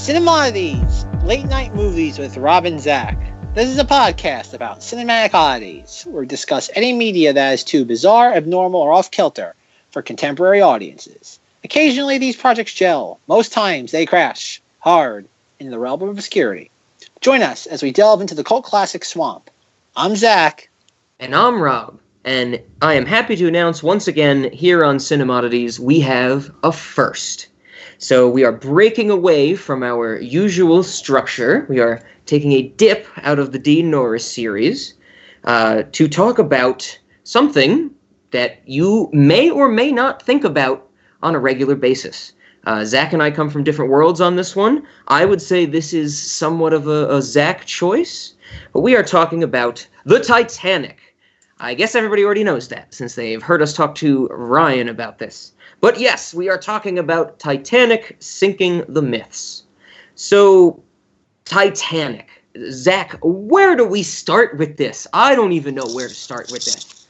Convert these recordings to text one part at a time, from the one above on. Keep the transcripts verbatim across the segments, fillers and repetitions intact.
Cinemodities, late night movies with Rob and Zach. This is a podcast about cinematic oddities, where we discuss any media that is too bizarre, abnormal, or off-kilter for contemporary audiences. Occasionally these projects gel. Most times they crash hard into the realm of obscurity. Join us as we delve into the cult classic swamp. I'm Zach. And I'm Rob. And I am happy to announce once again here on Cinemodities we have a first. So we are breaking away from our usual structure. We are taking a dip out of the Dean Norris series uh, to talk about something that you may or may not think about on a regular basis. Uh, Zach and I come from different worlds on this one. I would say this is somewhat of a, a Zach choice, but we are talking about the Titanic. I guess everybody already knows that, since they've heard us talk to Ryan about this. But yes, we are talking about Titanic sinking the myths. So, Titanic. Zach, where do we start with this? I don't even know where to start with this.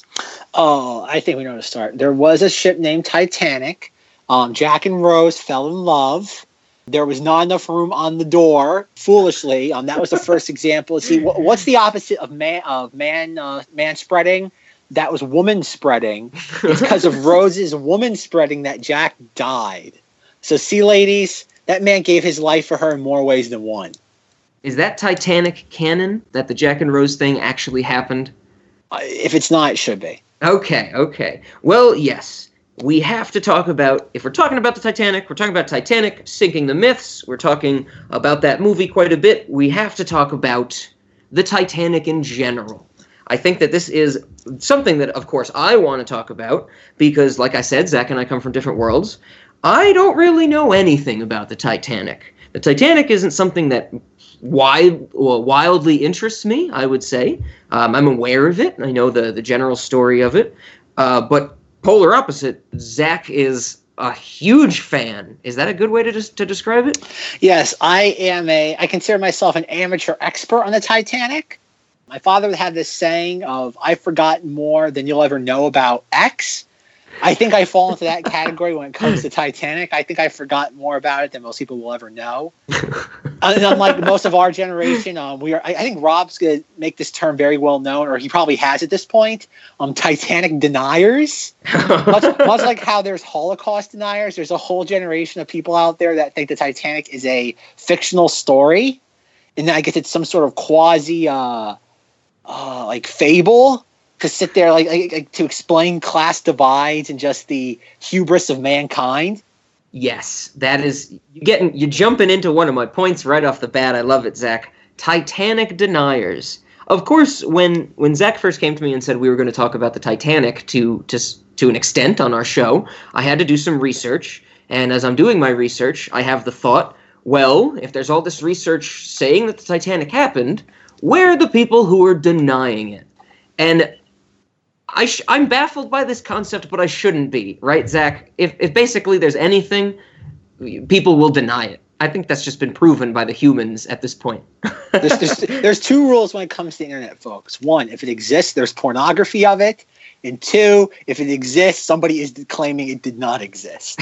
Oh, I think we know where to start. There was a ship named Titanic. Um, Jack and Rose fell in love. There was not enough room on the door, foolishly. Um, that was the first example. See, what, what's the opposite of man of man uh, man spreading? That was woman spreading. It's because of Rose's woman spreading that Jack died. So see, ladies, that man gave his life for her in more ways than one. Is that Titanic canon, that the Jack and Rose thing actually happened? Uh, if it's not, it should be. Okay, okay. Well, yes. We have to talk about, if we're talking about the Titanic, we're talking about Titanic sinking the myths, we're talking about that movie quite a bit, we have to talk about the Titanic in general. I think that this is something that, of course, I want to talk about, because, like I said, Zach and I come from different worlds. I don't really know anything about the Titanic. The Titanic isn't something that wide, well, wildly interests me, I would say. Um, I'm aware of it. I know the, the general story of it. Uh, but polar opposite, Zach is a huge fan. Is that a good way to des- to describe it? Yes, I am a, I consider myself an amateur expert on the Titanic. My father had this saying of, I've forgotten more than you'll ever know about X. I think I fall into that category when it comes to Titanic. I think I've forgotten more about it than most people will ever know. And unlike most of our generation, um, we are. I, I think Rob's going to make this term very well known, or he probably has at this point, um, Titanic deniers. much, much like how there's Holocaust deniers, there's a whole generation of people out there that think the Titanic is a fictional story. And I guess it's some sort of quasi... Uh, Uh, like fable to sit there like, like, like to explain class divides and just the hubris of mankind. Yes, that is you getting you jumping into one of my points right off the bat. I love it, Zach. Titanic deniers. Of course, when when Zach first came to me and said we were going to talk about the Titanic to to to an extent on our show, I had to do some research. And as I'm doing my research, I have the thought, well, if there's all this research saying that the Titanic happened, where are the people who are denying it? And I sh- I'm baffled by this concept, but I shouldn't be, right, Zach? If, if basically there's anything, people will deny it. I think that's just been proven by the humans at this point. there's, there's, there's two rules when it comes to the internet, folks. One, if it exists, there's pornography of it. And two, if it exists, somebody is claiming it did not exist.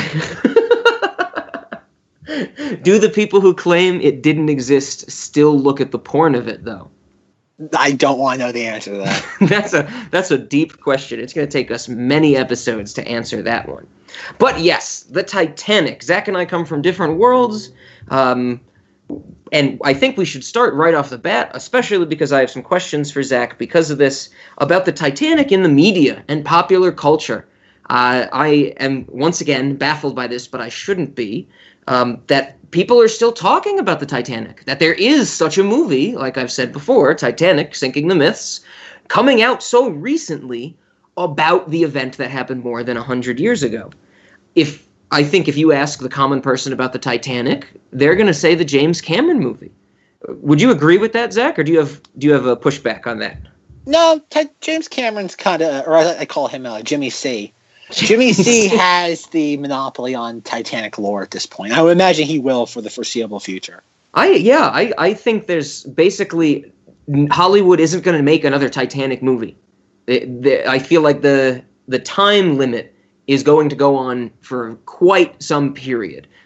Do the people who claim it didn't exist still look at the porn of it, though? I don't want to know the answer to that. that's a that's a deep question. It's going to take us many episodes to answer that one. But yes, the Titanic. Zach and I come from different worlds, um, and I think we should start right off the bat, especially because I have some questions for Zach because of this, about the Titanic in the media and popular culture. Uh, I am, once again, baffled by this, but I shouldn't be. Um, that people are still talking about the Titanic, that there is such a movie, like I've said before, Titanic, Sinking the Myths, coming out so recently about the event that happened more than one hundred years ago. If I think if you ask the common person about the Titanic, they're going to say the James Cameron movie. Would you agree with that, Zach, or do you have do you have a pushback on that? No, T- James Cameron's kind of, or I call him uh, Jimmy C. Jimmy C has the monopoly on Titanic lore at this point. I would imagine he will for the foreseeable future. I yeah, I, I think there's basically Hollywood isn't going to make another Titanic movie. It, the, I feel like the the time limit is going to go on for quite some period.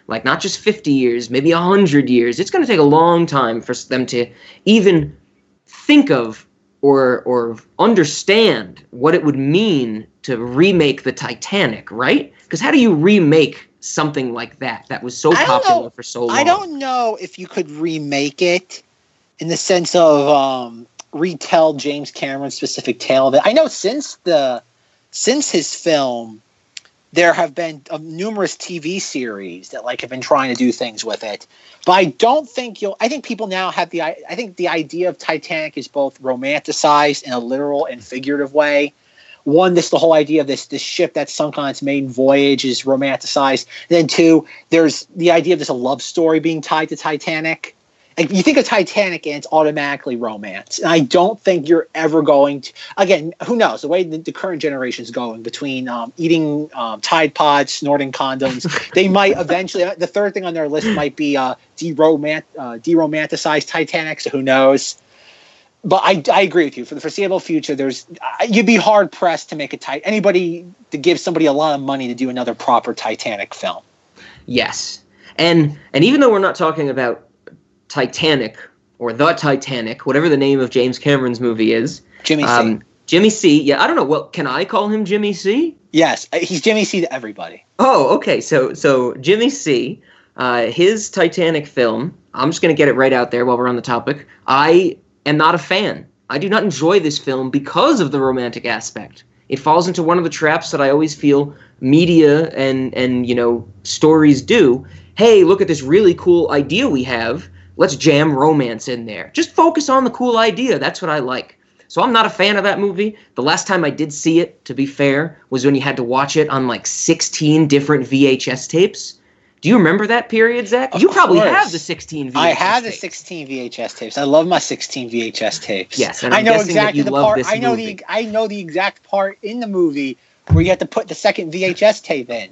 like not just fifty years, maybe one hundred years. It's going to take a long time for them to even think of or or understand what it would mean to remake the Titanic, right? Because how do you remake something like that that was so popular know, for so long? I don't know if you could remake it in the sense of um, retell James Cameron's specific tale of it. I know since the since his film, there have been uh, numerous T V series that like have been trying to do things with it. But I don't think you'll. I think people now have the. I think the idea of Titanic is both romanticized in a literal and figurative way. One, this the whole idea of this this ship that sunk on its maiden voyage is romanticized. Then two, there's the idea of this a love story being tied to Titanic. Like, you think of Titanic and it's automatically romance. And I don't think you're ever going to, again, who knows, the way the, the current generation is going between um, eating um, Tide Pods, snorting condoms, they might eventually, the third thing on their list might be uh, de-romant, uh, de-romanticized Titanic, so who knows. But I, I agree with you. For the foreseeable future, there's you'd be hard-pressed to make a tit- anybody to give somebody a lot of money to do another proper Titanic film. Yes. And and even though we're not talking about Titanic or The Titanic, whatever the name of James Cameron's movie is. Jimmy C. Um, Jimmy C. Yeah, I don't know. Well, can I call him Jimmy C? Yes, he's Jimmy C to everybody. Oh, okay. So so Jimmy C. Uh, his Titanic film. I'm just going to get it right out there while we're on the topic. I am not a fan. I do not enjoy this film because of the romantic aspect. It falls into one of the traps that I always feel media and and you know stories do. Hey, look at this really cool idea we have. Let's jam romance in there. Just focus on the cool idea. That's what I like. So I'm not a fan of that movie. The last time I did see it, to be fair, was when you had to watch it on like sixteen different V H S tapes. Do you remember that period, Zach? Of you probably course. have the sixteen V H S I have the tapes. sixteen V H S tapes. I love my sixteen V H S tapes. Yes, and I I'm know guessing that exactly you the love part. this I know movie. the I know the exact part in the movie where you have to put the second V H S tape in.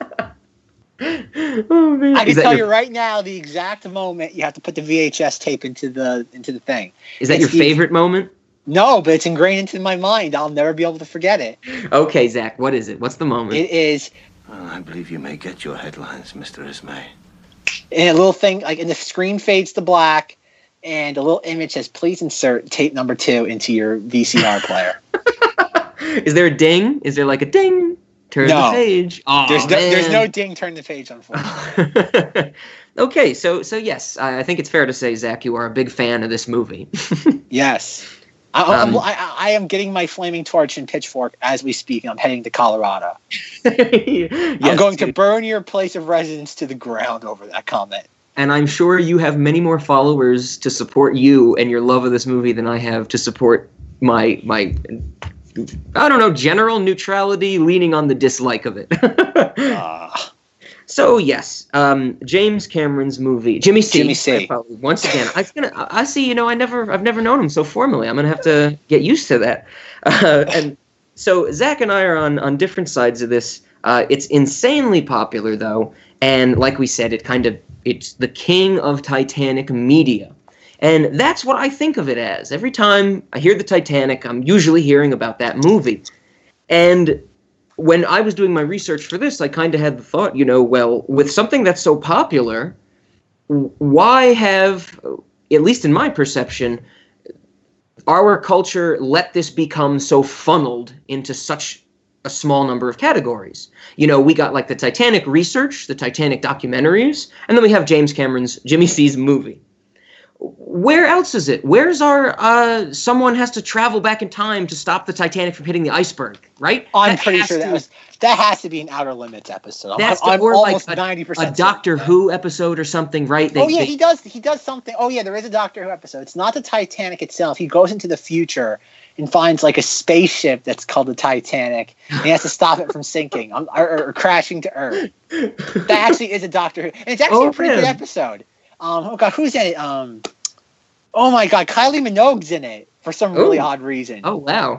Oh, man. I can Is that tell your- you right now the exact moment you have to put the V H S tape into the into the thing. Is that It's your the- favorite moment? No, but it's ingrained into my mind. I'll never be able to forget it. Okay, Zach, what is it? What's the moment? It is Well, I believe you may get your headlines, Mister Ismay. and a little thing like, and the screen fades to black, and a little image says, "Please insert tape number two into your V C R player." Is there a ding? Is there like a ding? Turn No. the page. Oh, There's no, there's man. no ding. Turn the page, unfortunately. Okay, so so yes, I I think it's fair to say, Zach, you are a big fan of this movie. Yes. I, I'm- Um, I, I, I am getting my flaming torch and pitchfork as we speak, and I'm heading to Colorado. Yes, I'm going to dude. burn your place of residence to the ground over that comment. And I'm sure you have many more followers to support you and your love of this movie than I have to support my my I don't know, general neutrality leaning on the dislike of it. Uh, So yes, um, James Cameron's movie, Jimmy C. Jimmy C. Uh, Once again, I gonna, I see. You know, I never, I've never known him so formally. I'm gonna have to get used to that. Uh, and so Zach and I are on on different sides of this. Uh, it's insanely popular though, and like we said, it kind of it's the king of Titanic media. And that's what I think of it as. Every time I hear the Titanic, I'm usually hearing about that movie. And when I was doing my research for this, I kind of had the thought, you know, well, with something that's so popular, w- why have, at least in my perception, our culture let this become so funneled into such a small number of categories? You know, we got like the Titanic research, the Titanic documentaries, and then we have James Cameron's Jimmy C's movie. Where else is it? Where's our, uh, someone has to travel back in time to stop the Titanic from hitting the iceberg, right? I'm That pretty has sure that to- was that has to be an Outer Limits episode. I'm, That's I'm the, or almost like ninety a, percent a Doctor certain. Who episode or something, right? They, Oh yeah, they- he does. He does something. Oh yeah, there is a Doctor Who episode. It's not the Titanic itself. He goes into the future and finds like a spaceship that's called the Titanic, and he has to stop it from sinking um, or, or, or crashing to Earth. That actually is a Doctor Who, and it's actually Oh, a pretty good man. episode. Um, oh god, who's in it? Um, oh my god, Kylie Minogue's in it for some really Ooh. odd reason. Oh wow.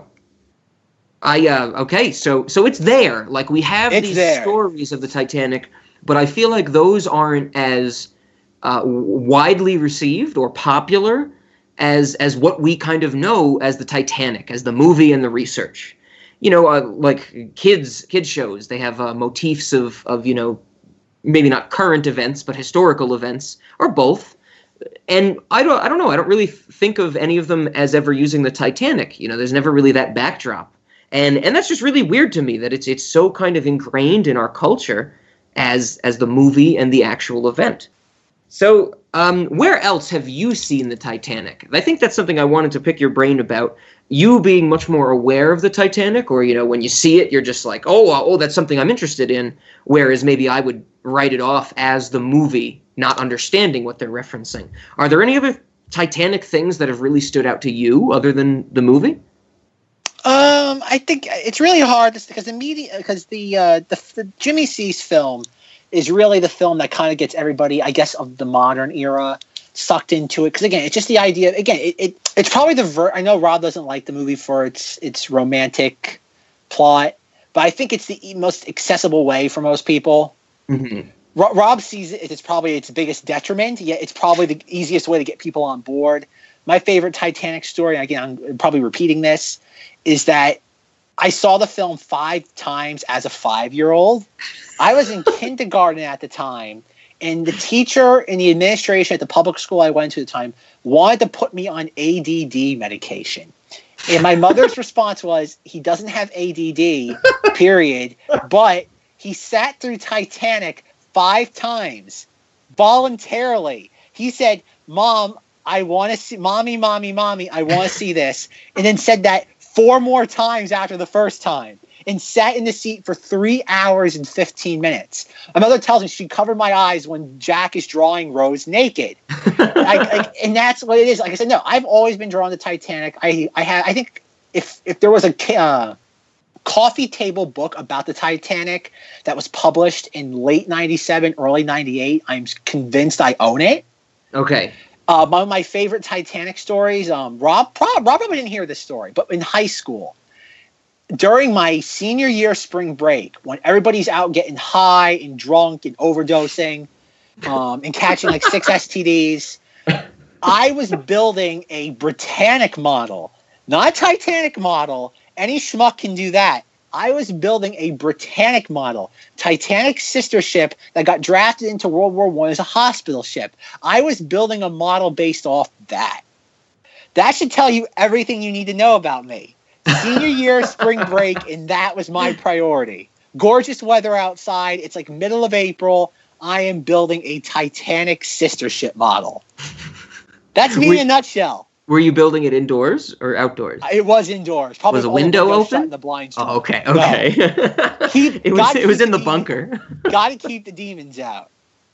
I uh okay, so so it's there. Like we have It's these there. stories of the Titanic, but I feel like those aren't as uh, w- widely received or popular as as what we kind of know as the Titanic, as the movie and the research. You know, uh, like kids kids shows, they have uh, motifs of of you know maybe not current events, but historical events, or both. And I don't, I don't know. I don't really think of any of them as ever using the Titanic. You know, there's never really that backdrop, and and that's just really weird to me that it's it's so kind of ingrained in our culture as as the movie and the actual event. So, um, where else have you seen the Titanic? I think that's something I wanted to pick your brain about. You being much more aware of the Titanic, or, you know, when you see it, you're just like, oh, oh, that's something I'm interested in. Whereas maybe I would write it off as the movie, not understanding what they're referencing. Are there any other Titanic things that have really stood out to you other than the movie? Um, I think it's really hard because the media, because the, uh, the the Jimmy Cease film is really the film that kind of gets everybody, I guess, of the modern era sucked into it. Because again, it's just the idea. Again, it, it it's probably the ver- I know Rob doesn't like the movie for its its romantic plot, but I think it's the most accessible way for most people. Mm-hmm. Ro- Rob sees it as probably its biggest detriment, yet it's probably the easiest way to get people on board. My favorite Titanic story, again, I'm probably repeating this, is that I saw the film five times as a five-year-old. I was in kindergarten at the time, and the teacher in the administration at the public school I went to at the time wanted to put me on A D D medication. And my mother's response was, he doesn't have A D D, period, but he sat through Titanic five times voluntarily. He said, Mom, I want to see, mommy, mommy, mommy, I want to see this. And then said that four more times after the first time and sat in the seat for three hours and fifteen minutes. My mother tells me she covered my eyes when Jack is drawing Rose naked. I, I, and that's what it is. Like I said, no, I've always been drawn to Titanic. I, I have, I think if, if there was a uh, coffee table book about the Titanic that was published in late ninety-seven, early ninety-eight, I'm convinced I own it. Okay. Uh, one of my favorite Titanic stories, um, Rob, Rob, Rob probably didn't hear this story, but in high school, during my senior year spring break, when everybody's out getting high and drunk and overdosing um, and catching like six S T Ds, I was building a Britannic model, not a Titanic model. Any schmuck can do that. I was building a Britannic model, Titanic's sister ship that got drafted into World War One as a hospital ship. I was building a model based off that. That should tell you everything you need to know about me. Senior year, spring break, and that was my priority. Gorgeous weather outside. It's like middle of April. I am building a Titanic sister ship model. That's me in a nutshell. Were you building it indoors or outdoors? It was indoors. Probably was a window open? Shut and the blinds. Oh, okay, okay. No. Keep, it was it was in the demons, bunker. Got to keep the demons out.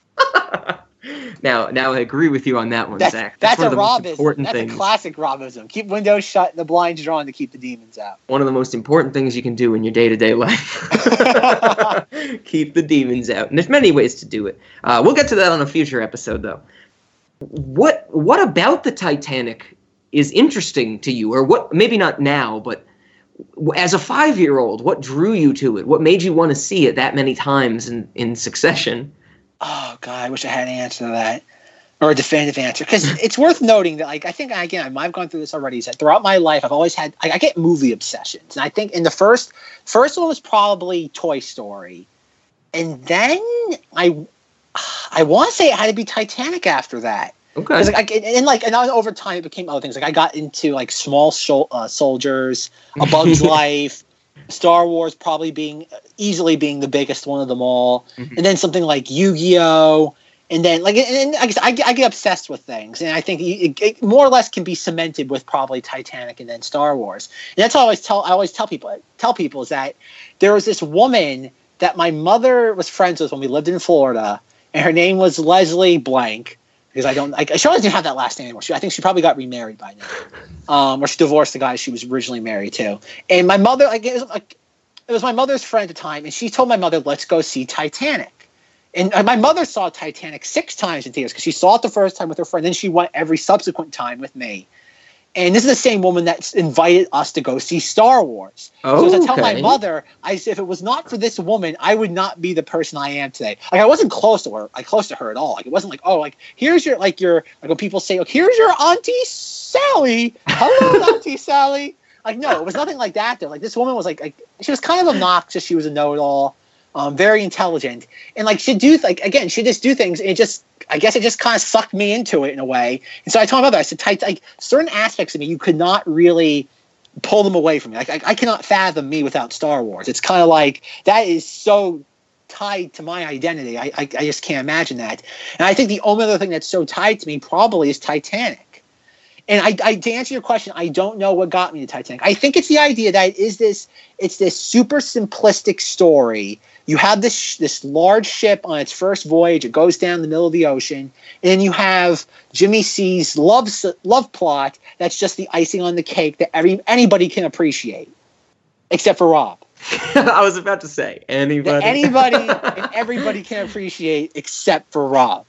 now, now I agree with you on that one, That's, Zach. That's, that's a Robism. That's things. a classic Robism. Keep windows shut and the blinds drawn to keep the demons out. One of the most important things you can do in your day-to-day life. Keep the demons out. And there's many ways to do it. Uh, we'll get to that on a future episode, though. What What about the Titanic is interesting to you, or what, maybe not now, but as a five-year-old, what drew you to it? What made you want to see it that many times in, in succession? Oh, God, I wish I had an answer to that, or a definitive answer, because it's worth noting that, like, I think, again, I've gone through this already, is that throughout my life, I've always had, I, I get movie obsessions, and I think in the first, first one was probably Toy Story, and then I, I want to say it had to be Titanic after that. Okay. Like, I, and like, and over time, it became other things. Like, I got into like Small Sol- uh, Soldiers, A Bug's Life, Star Wars, probably being easily being the biggest one of them all, mm-hmm. and then something like Yu-Gi-Oh, and then like, and, and I guess I, I get obsessed with things, and I think it, it more or less can be cemented with probably Titanic and then Star Wars. And that's all I always tell. I always tell people tell people is that there was this woman that my mother was friends with when we lived in Florida, and her name was Leslie Blank. Because I don't, like, she always didn't have that last name anymore. She, I think she probably got remarried by now, um, or she divorced the guy she was originally married to. And my mother, like, it was, like, it was my mother's friend at the time, and she told my mother, "Let's go see Titanic." And my mother saw Titanic six times in theaters because she saw it the first time with her friend, then she went every subsequent time with me. And this is the same woman that's invited us to go see Star Wars. Oh, so as I tell okay. my mother, I said, if it was not for this woman, I would not be the person I am today. Like, I wasn't close to her, like close to her at all. Like, it wasn't like, oh, like here's your, like your, like when people say, like, here's your Auntie Sally. Hello, Auntie Sally. Like, no, it was nothing like that. Though, like this woman was like, like she was kind of obnoxious. She was a know-it-all. um, very intelligent, and like she'd do like again, she'd just do things, and it just I guess it just kind of sucked me into it in a way. And so I told my mother, I said, Tit- like certain aspects of me, you could not really pull them away from me. Like I, I cannot fathom me without Star Wars. It's kind of like that is so tied to my identity. I, I I just can't imagine that. And I think the only other thing that's so tied to me probably is Titanic. And I, I, to answer your question, I don't know what got me to Titanic. I think it's the idea that it is this, it's this super simplistic story. You have this this large ship on its first voyage. It goes down the middle of the ocean, and then you have Jimmy C's love love plot. That's just the icing on the cake that every anybody can appreciate, except for Rob. I was about to say anybody, that anybody, and everybody can appreciate except for Rob.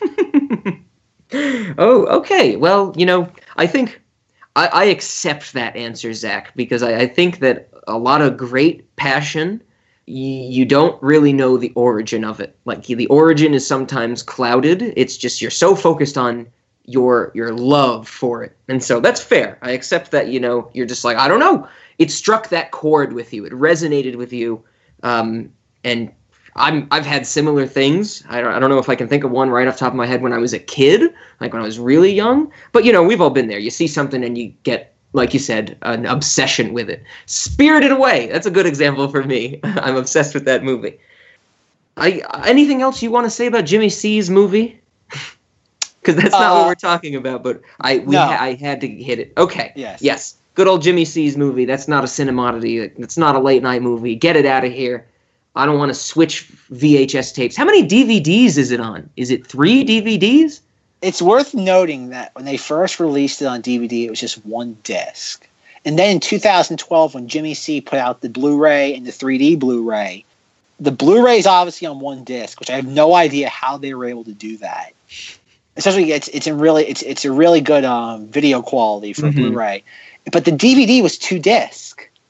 Oh, okay. Well, you know, I think I, I accept that answer, Zach, because I, I think that a lot of great passion, y- you don't really know the origin of it. Like the origin is sometimes clouded. It's just you're so focused on your your love for it, and so that's fair. I accept that. You know, you're just like I don't know. It struck that chord with you. It resonated with you, um, and. I'm, I've had similar things. I don't, I don't know if I can think of one right off the top of my head when I was a kid, like when I was really young. But, you know, we've all been there. You see something and you get, like you said, an obsession with it. Spirited Away. That's a good example for me. I'm obsessed with that movie. I Anything else you want to say about Jimmy C's movie? Because that's not uh, what we're talking about, but I we no. ha- I had to hit it. Okay. Yes. Yes. Good old Jimmy C's movie. That's not a cinemodity. It's not a late night movie. Get it out of here. I don't want to switch V H S tapes. How many D V Ds is it on? Is it three D V Ds? It's worth noting that when they first released it on D V D, it was just one disc. And then in two thousand twelve, when Jimmy C put out the Blu-ray and the three D Blu-ray, the Blu-ray is obviously on one disc, which I have no idea how they were able to do that. Especially, it's it's in really it's it's a really good um, video quality for mm-hmm. Blu-ray, but the D V D was two discs.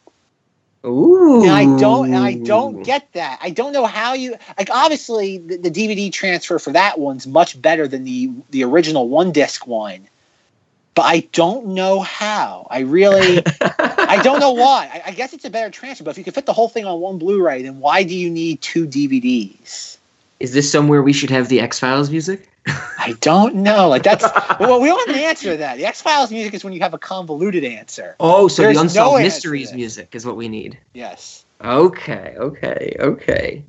Ooh. And I don't, and I don't get that. I don't know how you like. Obviously, the, the D V D transfer for that one's much better than the the original one disc one, but I don't know how. I really, I don't know why. I, I guess it's a better transfer. But if you can fit the whole thing on one Blu-ray, then why do you need two D V Ds? Is this somewhere we should have the X-Files music? I don't know. Like that's well, we don't have an answer to that. The X-Files music is when you have a convoluted answer. Oh, so There's the Unsolved no Mysteries music is what we need. Yes. Okay, okay, okay.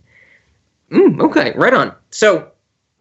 Mm, okay, right on. So,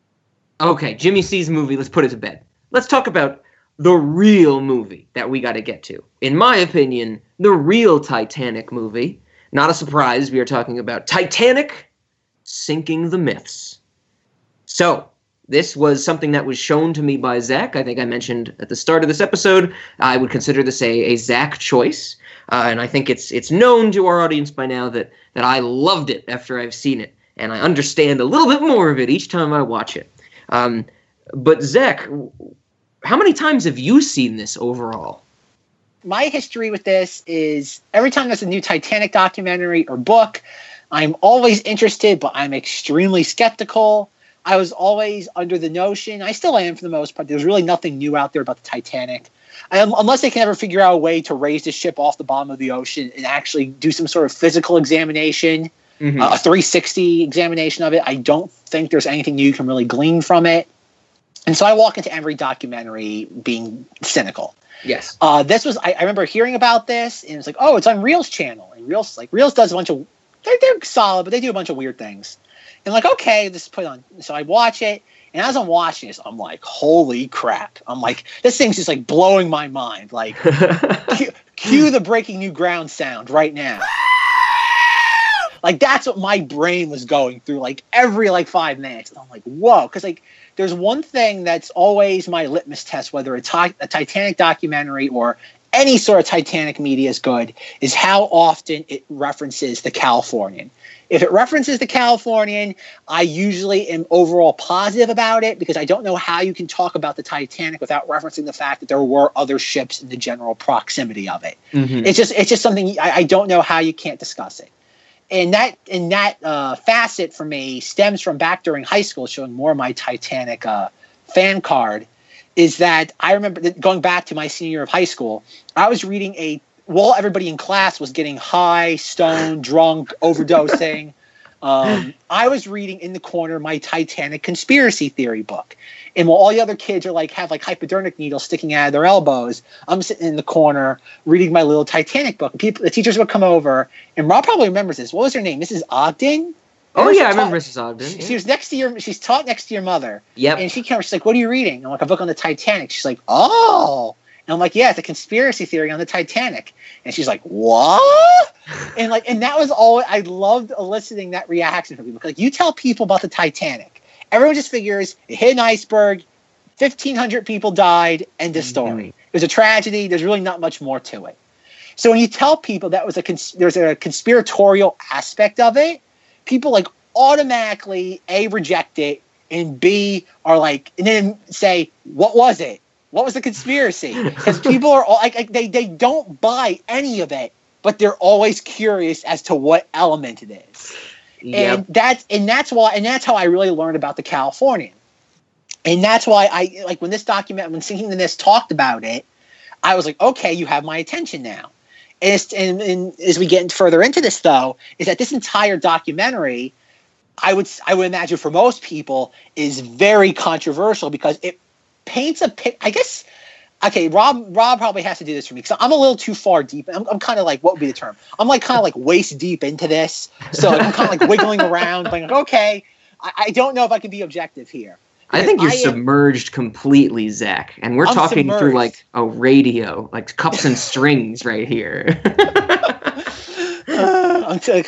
okay, Jimmy C's movie, let's put it to bed. Let's talk about the real movie that we got to get to. In my opinion, the real Titanic movie. Not a surprise, we are talking about Titanic Sinking the Myths. So, this was something that was shown to me by Zach. I think I mentioned at the start of this episode, I would consider this a, a Zach choice. Uh, and I think it's it's known to our audience by now that, that I loved it after I've seen it. And I understand a little bit more of it each time I watch it. Um, but Zach, how many times have you seen this overall? My history with this is every time there's a new Titanic documentary or book, I'm always interested, but I'm extremely skeptical. I was always under the notion, I still am for the most part, there's really nothing new out there about the Titanic. I, unless they can ever figure out a way to raise the ship off the bottom of the ocean and actually do some sort of physical examination, mm-hmm. uh, a three sixty examination of it, I don't think there's anything new you can really glean from it. And so I walk into every documentary being cynical. Yes. Uh, this was, I, I remember hearing about this, and it's like, oh, it's on Reel's channel. And Reel's, like, Reel's does a bunch of, they're, they're solid, but they do a bunch of weird things. And like, okay, this is put on. So I watch it, and as I'm watching this, I'm like, holy crap. I'm like, this thing's just like blowing my mind. Like, cue, cue the breaking new ground sound right now. Like, that's what my brain was going through, like, every, like, five minutes. And I'm like, whoa. Because, like, there's one thing that's always my litmus test, whether it's a Titanic documentary or any sort of Titanic media is good, is how often it references the Californian. If it references the Californian, I usually am overall positive about it because I don't know how you can talk about the Titanic without referencing the fact that there were other ships in the general proximity of it. Mm-hmm. It's just it's just something I, I don't know how you can't discuss it. And that and that uh, facet for me stems from back during high school, showing more of my Titanic uh, fan card, is that I remember that going back to my senior year of high school, I was reading a while everybody in class was getting high, stoned, drunk, overdosing. Um, I was reading in the corner my Titanic conspiracy theory book. And while all the other kids are like, have like hypodermic needles sticking out of their elbows, I'm sitting in the corner reading my little Titanic book. And people, the teachers would come over, and Rob probably remembers this. What was her name? Missus Ogden? Oh, yeah, I remember Missus Ogden. Yeah. She was next to your, she's taught next to your mother. Yep. And she came over, she's like, what are you reading? I'm like, a book on the Titanic. She's like, oh. And I'm like, yeah, it's a conspiracy theory on the Titanic. And she's like, what? And like, and that was all, I loved eliciting that reaction from people. Like, you tell people about the Titanic, everyone just figures it hit an iceberg, fifteen hundred people died, end of story. Mm-hmm. It was a tragedy. There's really not much more to it. So when you tell people that was a cons- there's a conspiratorial aspect of it, people like automatically A, reject it, and B, are like, and then say, what was it? What was the conspiracy? Because people are all, like, like they, they don't buy any of it, but they're always curious as to what element it is. Yep. And that's and that's why and that's how I really learned about the Californian. And that's why I like when this document when Sinking the Mist talked about it, I was like, okay, you have my attention now. And, it's, and, and as we get further into this, though, is that this entire documentary, I would I would imagine for most people, is very controversial because it paints a pic. I guess, okay, Rob Rob probably has to do this for me because I'm a little too far deep. I'm, I'm kind of like, what would be the term? I'm like kind of like waist deep into this. So like, I'm kind of like wiggling around, like, okay, I, I don't know if I can be objective here. I think you're I am, submerged completely, Zach. And we're I'm talking submerged. through like a radio, like cups and strings right here. uh, I'm t-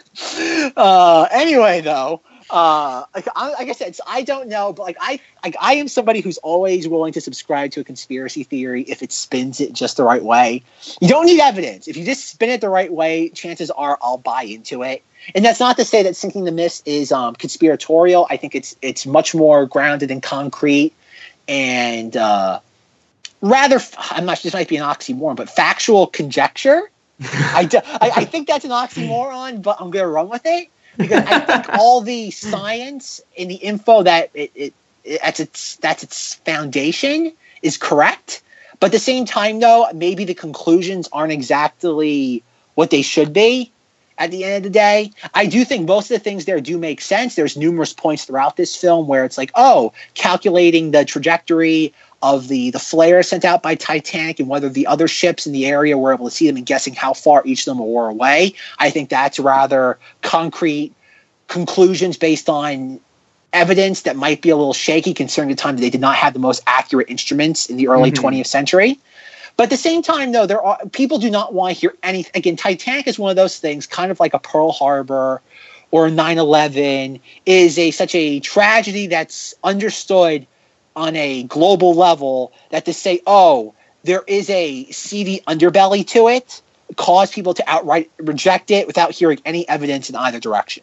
uh, anyway, though, uh, like, I, like I said, so I don't know, but like I, like I am somebody who's always willing to subscribe to a conspiracy theory if it spins it just the right way. You don't need evidence. If you just spin it the right way, chances are I'll buy into it. And that's not to say that Sinking the Mist is um, conspiratorial. I think it's it's much more grounded in concrete and uh, rather, I'm not, this might be an oxymoron, but factual conjecture. I, do, I, I think that's an oxymoron, but I'm going to run with it because I think all the science and the info that it, it, it that's its that's its foundation is correct. But at the same time, though, maybe the conclusions aren't exactly what they should be. At the end of the day, I do think most of the things there do make sense. There's numerous points throughout this film where it's like, oh, calculating the trajectory of the, the flare sent out by Titanic and whether the other ships in the area were able to see them and guessing how far each of them were away. I think that's rather concrete conclusions based on evidence that might be a little shaky considering the time that they did not have the most accurate instruments in the early mm-hmm. twentieth century. But at the same time, though, there are people do not want to hear anything. Again, Titanic is one of those things, kind of like a Pearl Harbor or nine eleven, is a such a tragedy that's understood on a global level that to say, oh, there is a seedy underbelly to it, cause people to outright reject it without hearing any evidence in either direction.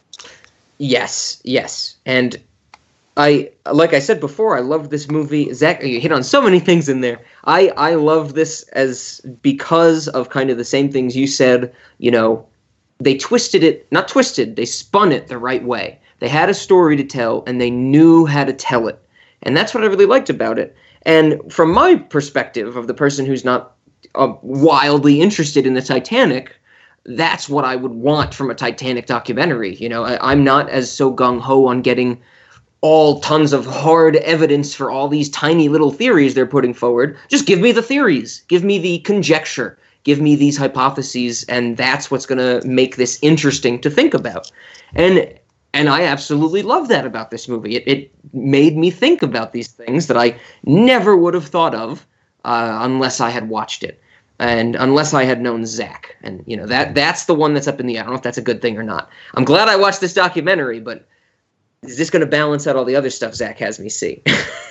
Yes, yes. And I, like I said before, I loved this movie. Zach, you hit on so many things in there. I, I loved this as because of kind of the same things you said. You know, they twisted it, not twisted, they spun it the right way. They had a story to tell, and they knew how to tell it. And that's what I really liked about it. And from my perspective of the person who's not uh, wildly interested in the Titanic, that's what I would want from a Titanic documentary. You know, I, I'm not as so gung-ho on getting all tons of hard evidence for all these tiny little theories they're putting forward. Just give me the theories. Give me the conjecture. Give me these hypotheses, and that's what's going to make this interesting to think about. And and I absolutely love that about this movie. It, it made me think about these things that I never would have thought of uh, unless I had watched it, and unless I had known Zach. And you know that that's the one that's up in the air. I don't know if that's a good thing or not. I'm glad I watched this documentary, but is this going to balance out all the other stuff Zach has me see?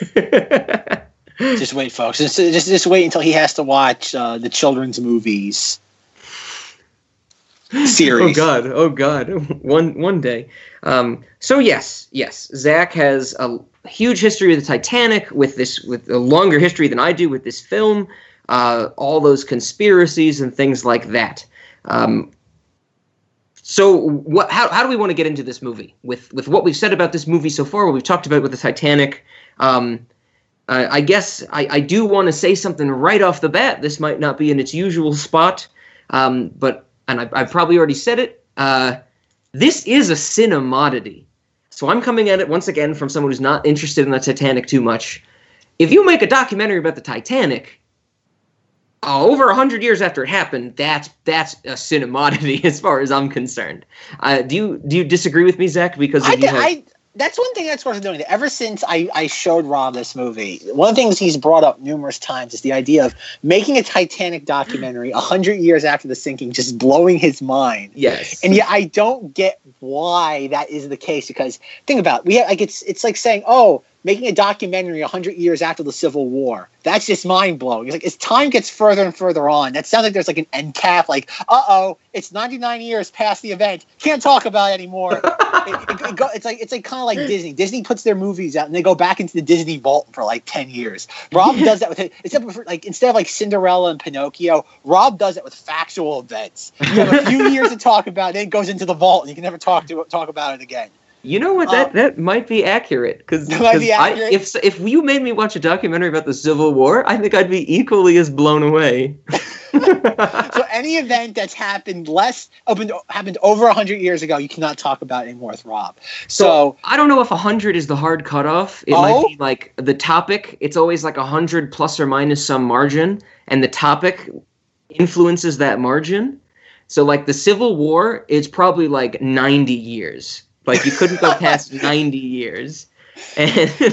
Just wait, folks. Just, just just wait until he has to watch uh, the children's movies series. Oh God! Oh God! One one day. Um, so yes, yes. Zach has a huge history of the Titanic, with this, with a longer history than I do with this film. Uh, all those conspiracies and things like that. Um, So what? How, how do we want to get into this movie? With with what we've said about this movie so far, what we've talked about with the Titanic, um, uh, I guess I, I do want to say something right off the bat. This might not be in its usual spot, um, but and I, I've probably already said it. Uh, this is a cinemodity. So I'm coming at it once again from someone who's not interested in the Titanic too much. If you make a documentary about the Titanic, uh, over one hundred years after it happened, that's that's a cinemodity as far as I'm concerned. Uh, do you do you disagree with me, Zach? Because I, you have... I that's one thing that's worth doing. Ever since I, I showed Rob this movie, one of the things he's brought up numerous times is the idea of making a Titanic documentary one hundred years after the sinking, just blowing his mind. Yes. And yet I don't get why that is the case, because think about it, we have, like it's it's like saying, oh, making a documentary one hundred years after the Civil War. That's just mind-blowing. It's like as time gets further and further on, that sounds like there's like an end cap, like, uh-oh, it's ninety-nine years past the event. Can't talk about it anymore. it, it, it go, it's like it's like kind of like Disney. Disney puts their movies out and they go back into the Disney vault for like ten years. Rob does that with it. Except for, like, instead of like Cinderella and Pinocchio, Rob does it with factual events. You have a few years to talk about it, then it goes into the vault and you can never talk to talk about it again. You know what? That um, that might be accurate. Because if if you made me watch a documentary about the Civil War, I think I'd be equally as blown away. So any event that's happened less opened happened over one hundred years ago, you cannot talk about anymore with Rob. So, so I don't know if one hundred is the hard cutoff. It oh? might be like the topic. It's always like one hundred plus or minus some margin, and the topic influences that margin. So like the Civil War, it's probably like ninety years. Like, you couldn't go past ninety years. And,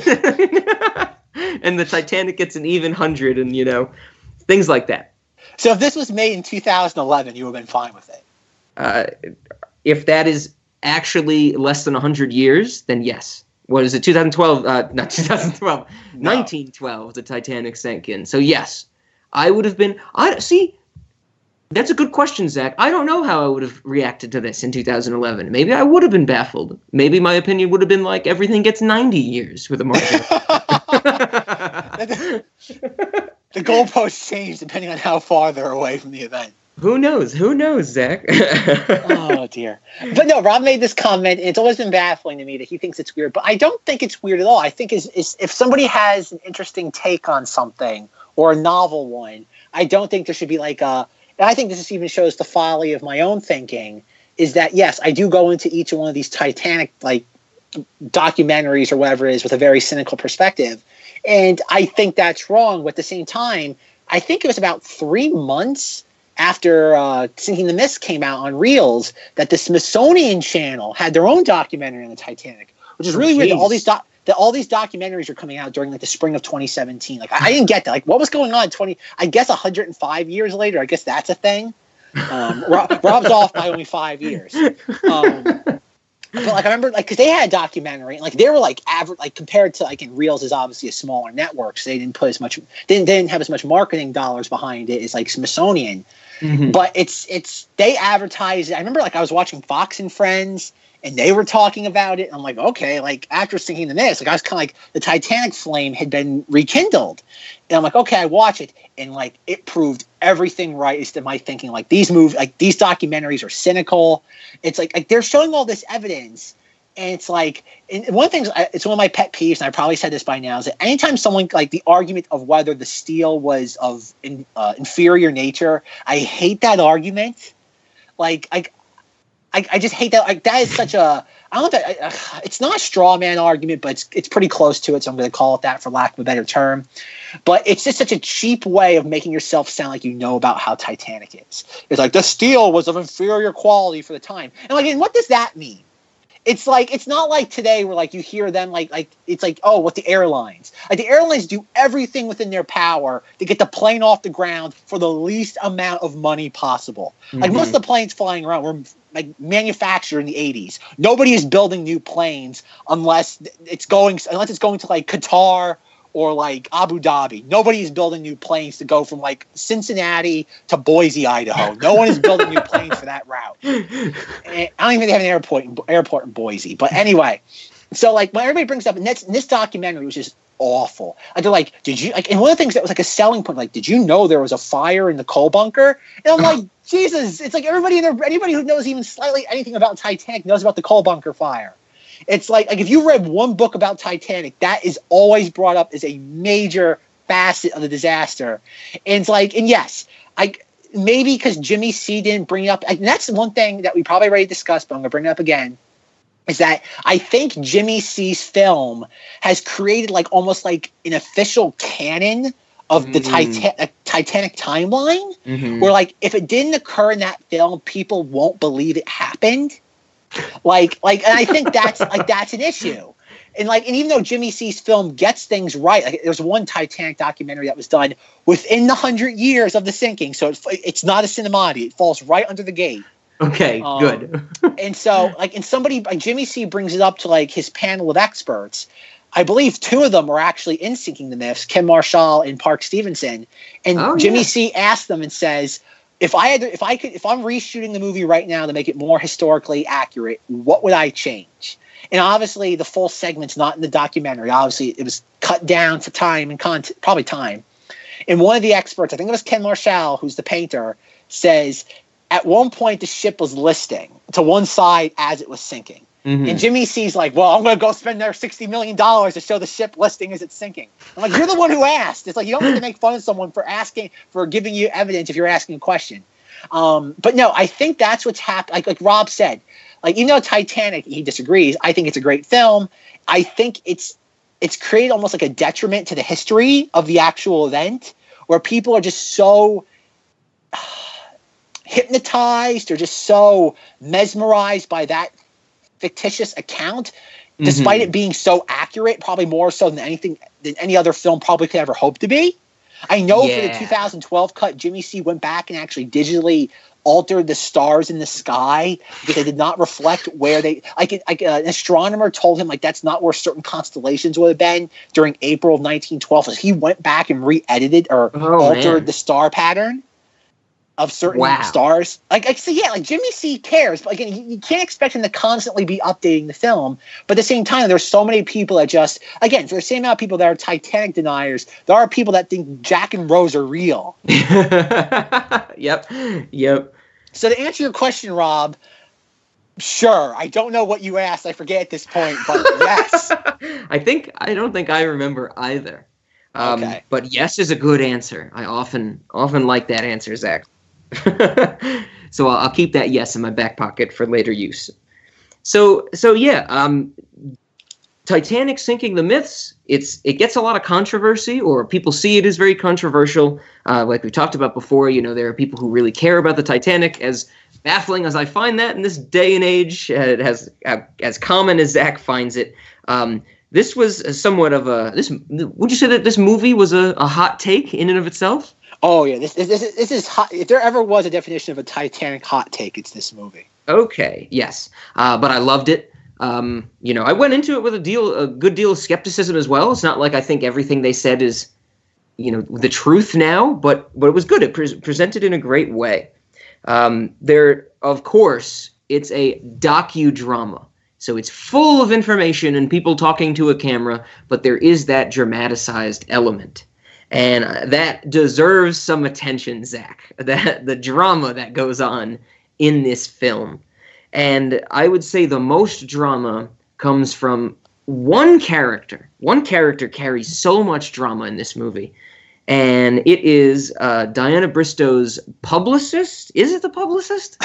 and the Titanic gets an even one hundred and, you know, things like that. So if this was made in two thousand eleven, you would have been fine with it? Uh, if that is actually less than one hundred years, then yes. What is it, two thousand twelve? Uh, not two thousand twelve. No. nineteen twelve, the Titanic sank in. So, yes, I would have been... I see... That's a good question, Zach. I don't know how I would have reacted to this in two thousand eleven. Maybe I would have been baffled. Maybe my opinion would have been like everything gets ninety years with a margin. The goalposts change depending on how far they're away from the event. Who knows? Who knows, Zach? Oh, dear. But no, Rob made this comment, and it's always been baffling to me that he thinks it's weird. But I don't think it's weird at all. I think is is if somebody has an interesting take on something or a novel one, I don't think there should be like a... And I think this even shows the folly of my own thinking, is that, yes, I do go into each one of these Titanic like documentaries or whatever it is with a very cynical perspective. And I think that's wrong. But at the same time, I think it was about three months after uh, Sinking the Mist came out on Reels that the Smithsonian Channel had their own documentary on the Titanic, which is really oh, weird that all these doc- that all these documentaries are coming out during like the spring of twenty seventeen. Like I, I didn't get that. Like what was going on? Twenty, I guess one hundred five years later. I guess that's a thing. Um, Rob, Rob's off by only five years. Um, but like I remember, like because they had a documentary, and like they were like average, like compared to like in Reels is obviously a smaller network, so they didn't put as much, they didn't, they didn't have as much marketing dollars behind it as like Smithsonian. Mm-hmm. But it's it's they advertise. I remember like I was watching Fox and Friends. And they were talking about it. And I'm like, okay, like after Sinking the Mist, like I was kind of like the Titanic flame had been rekindled. And I'm like, okay, I watch it. And like it proved everything right is to my thinking. Like these movies, like these documentaries are cynical. It's like, like they're showing all this evidence. And it's like, and one of the things, it's one of my pet peeves, and I probably said this by now, is that anytime someone, like the argument of whether the steel was of in, uh, inferior nature, I hate that argument. Like, I, I, I just hate that. Like that is such a. I don't know. If that, uh, it's not a straw man argument, but it's it's pretty close to it. So I'm going to call it that for lack of a better term. But it's just such a cheap way of making yourself sound like you know about how Titanic is. It's like the steel was of inferior quality for the time, and like, and what does that mean? It's like it's not like today where like you hear them like like it's like oh what the airlines like the airlines do everything within their power to get the plane off the ground for the least amount of money possible. Mm-hmm. Like most of the planes flying around were like manufactured in the eighties. Nobody is building new planes unless it's going unless it's going to like Qatar or like Abu Dhabi. Nobody is building new planes to go from like Cincinnati to Boise, Idaho. No one is building new planes for that route. And I don't even think they have an airport in, airport in Boise. But anyway, so like when everybody brings up, and that's, this documentary was just awful. Like they're like, did you like? And one of the things that was like a selling point, like, did you know there was a fire in the coal bunker? And I'm like, Jesus! It's like everybody in there, anybody who knows even slightly anything about Titanic knows about the coal bunker fire. It's like, like if you read one book about Titanic, that is always brought up as a major facet of the disaster. And it's like, and yes, I maybe because Jimmy C didn't bring it up. And that's one thing that we probably already discussed, but I'm going to bring it up again. Is that I think Jimmy C's film has created like almost like an official canon of the mm. Titan- Titanic timeline, mm-hmm. where like if it didn't occur in that film, people won't believe it happened. Like, like, and I think that's like that's an issue. And like, and even though Jimmy C's film gets things right, like there's one Titanic documentary that was done within the hundred years of the sinking, so it's it's not a cinemati; it falls right under the gate. Okay, um, good. And so, like, and somebody, like Jimmy C brings it up to like his panel of experts. I believe two of them were actually in Sinking the Myths, Ken Marshall and Park Stevenson. And oh, Jimmy yeah. C asked them and says, if I had, to, if I could, if I'm reshooting the movie right now to make it more historically accurate, what would I change? And obviously, the full segment's not in the documentary. Obviously, it was cut down to time and content, probably time. And one of the experts, I think it was Ken Marshall, who's the painter, says, at one point, the ship was listing to one side as it was sinking. Mm-hmm. And Jimmy C's like, well, I'm going to go spend their sixty million dollars to show the ship listing as it's sinking. I'm like, you're the one who asked. It's like, you don't need to make fun of someone for asking, for giving you evidence if you're asking a question. Um, but no, I think that's what's happened. Like, like Rob said, like, you know, Titanic, he disagrees. I think it's a great film. I think it's it's created almost like a detriment to the history of the actual event, where people are just so hypnotized or just so mesmerized by that fictitious account, despite mm-hmm. it being so accurate, probably more so than anything than any other film probably could ever hope to be. I know yeah. for the two thousand twelve cut, Jimmy C went back and actually digitally altered the stars in the sky because they did not reflect where they like, like uh, an astronomer told him like that's not where certain constellations would have been during April of nineteen twelve. So he went back and re-edited or oh, altered man. the star pattern of certain wow. stars. Like I say, yeah, like Jimmy C cares, but again, you, you can't expect him to constantly be updating the film. But at the same time, there's so many people that just, again, for the same amount of people that are Titanic deniers, there are people that think Jack and Rose are real. Yep. Yep. So to answer your question, Rob, sure. I don't know what you asked. I forget at this point, but yes. I think, I don't think I remember either. Um, okay. But yes is a good answer. I often, often like that answer, Zach. So I'll, I'll keep that yes in my back pocket for later use. So so yeah, um, Titanic Sinking the Myths. It's it gets a lot of controversy, or people see it as very controversial. Uh, like we talked about before, you know, there are people who really care about the Titanic. As baffling as I find that in this day and age, uh, it has uh, as common as Zach finds it. Um, this was somewhat of a this. Would you say that this movie was a, a hot take in and of itself? Oh yeah, this this this, this is hot. If there ever was a definition of a Titanic hot take, it's this movie. Okay, yes, uh, but I loved it. Um, you know, I went into it with a deal, a good deal of skepticism as well. It's not like I think everything they said is, you know, the truth now, but but it was good. It pre- presented in a great way. Um, there, of course, it's a docudrama, so it's full of information and people talking to a camera, but there is that dramatized element. And that deserves some attention, Zach, that the drama that goes on in this film. And I would say the most drama comes from one character. One character carries so much drama in this movie. And it is uh, Diana Bristow's publicist. Is it the publicist?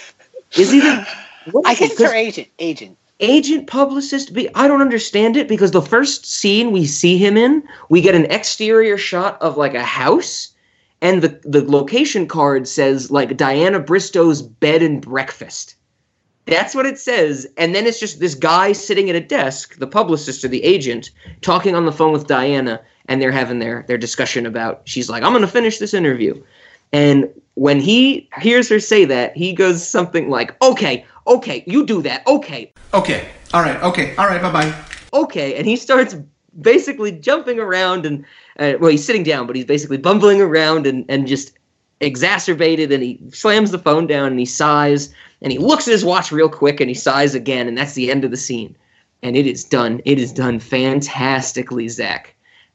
Is he the... I guess it's her agent. Agent. Agent, publicist, I don't understand it, because the first scene we see him in, we get an exterior shot of like a house, and the, the location card says like Diana Bristow's bed and breakfast. That's what it says, and then it's just this guy sitting at a desk, the publicist or the agent, talking on the phone with Diana, and they're having their, their discussion about, she's like, I'm going to finish this interview. And when he hears her say that, he goes something like, okay, okay, you do that, okay. Okay, all right, okay, all right, bye-bye. Okay, and he starts basically jumping around and, uh, well, he's sitting down, but he's basically bumbling around and, and just exacerbated, and he slams the phone down and he sighs, and he looks at his watch real quick and he sighs again, and that's the end of the scene. And it is done. It is done fantastically, Zach.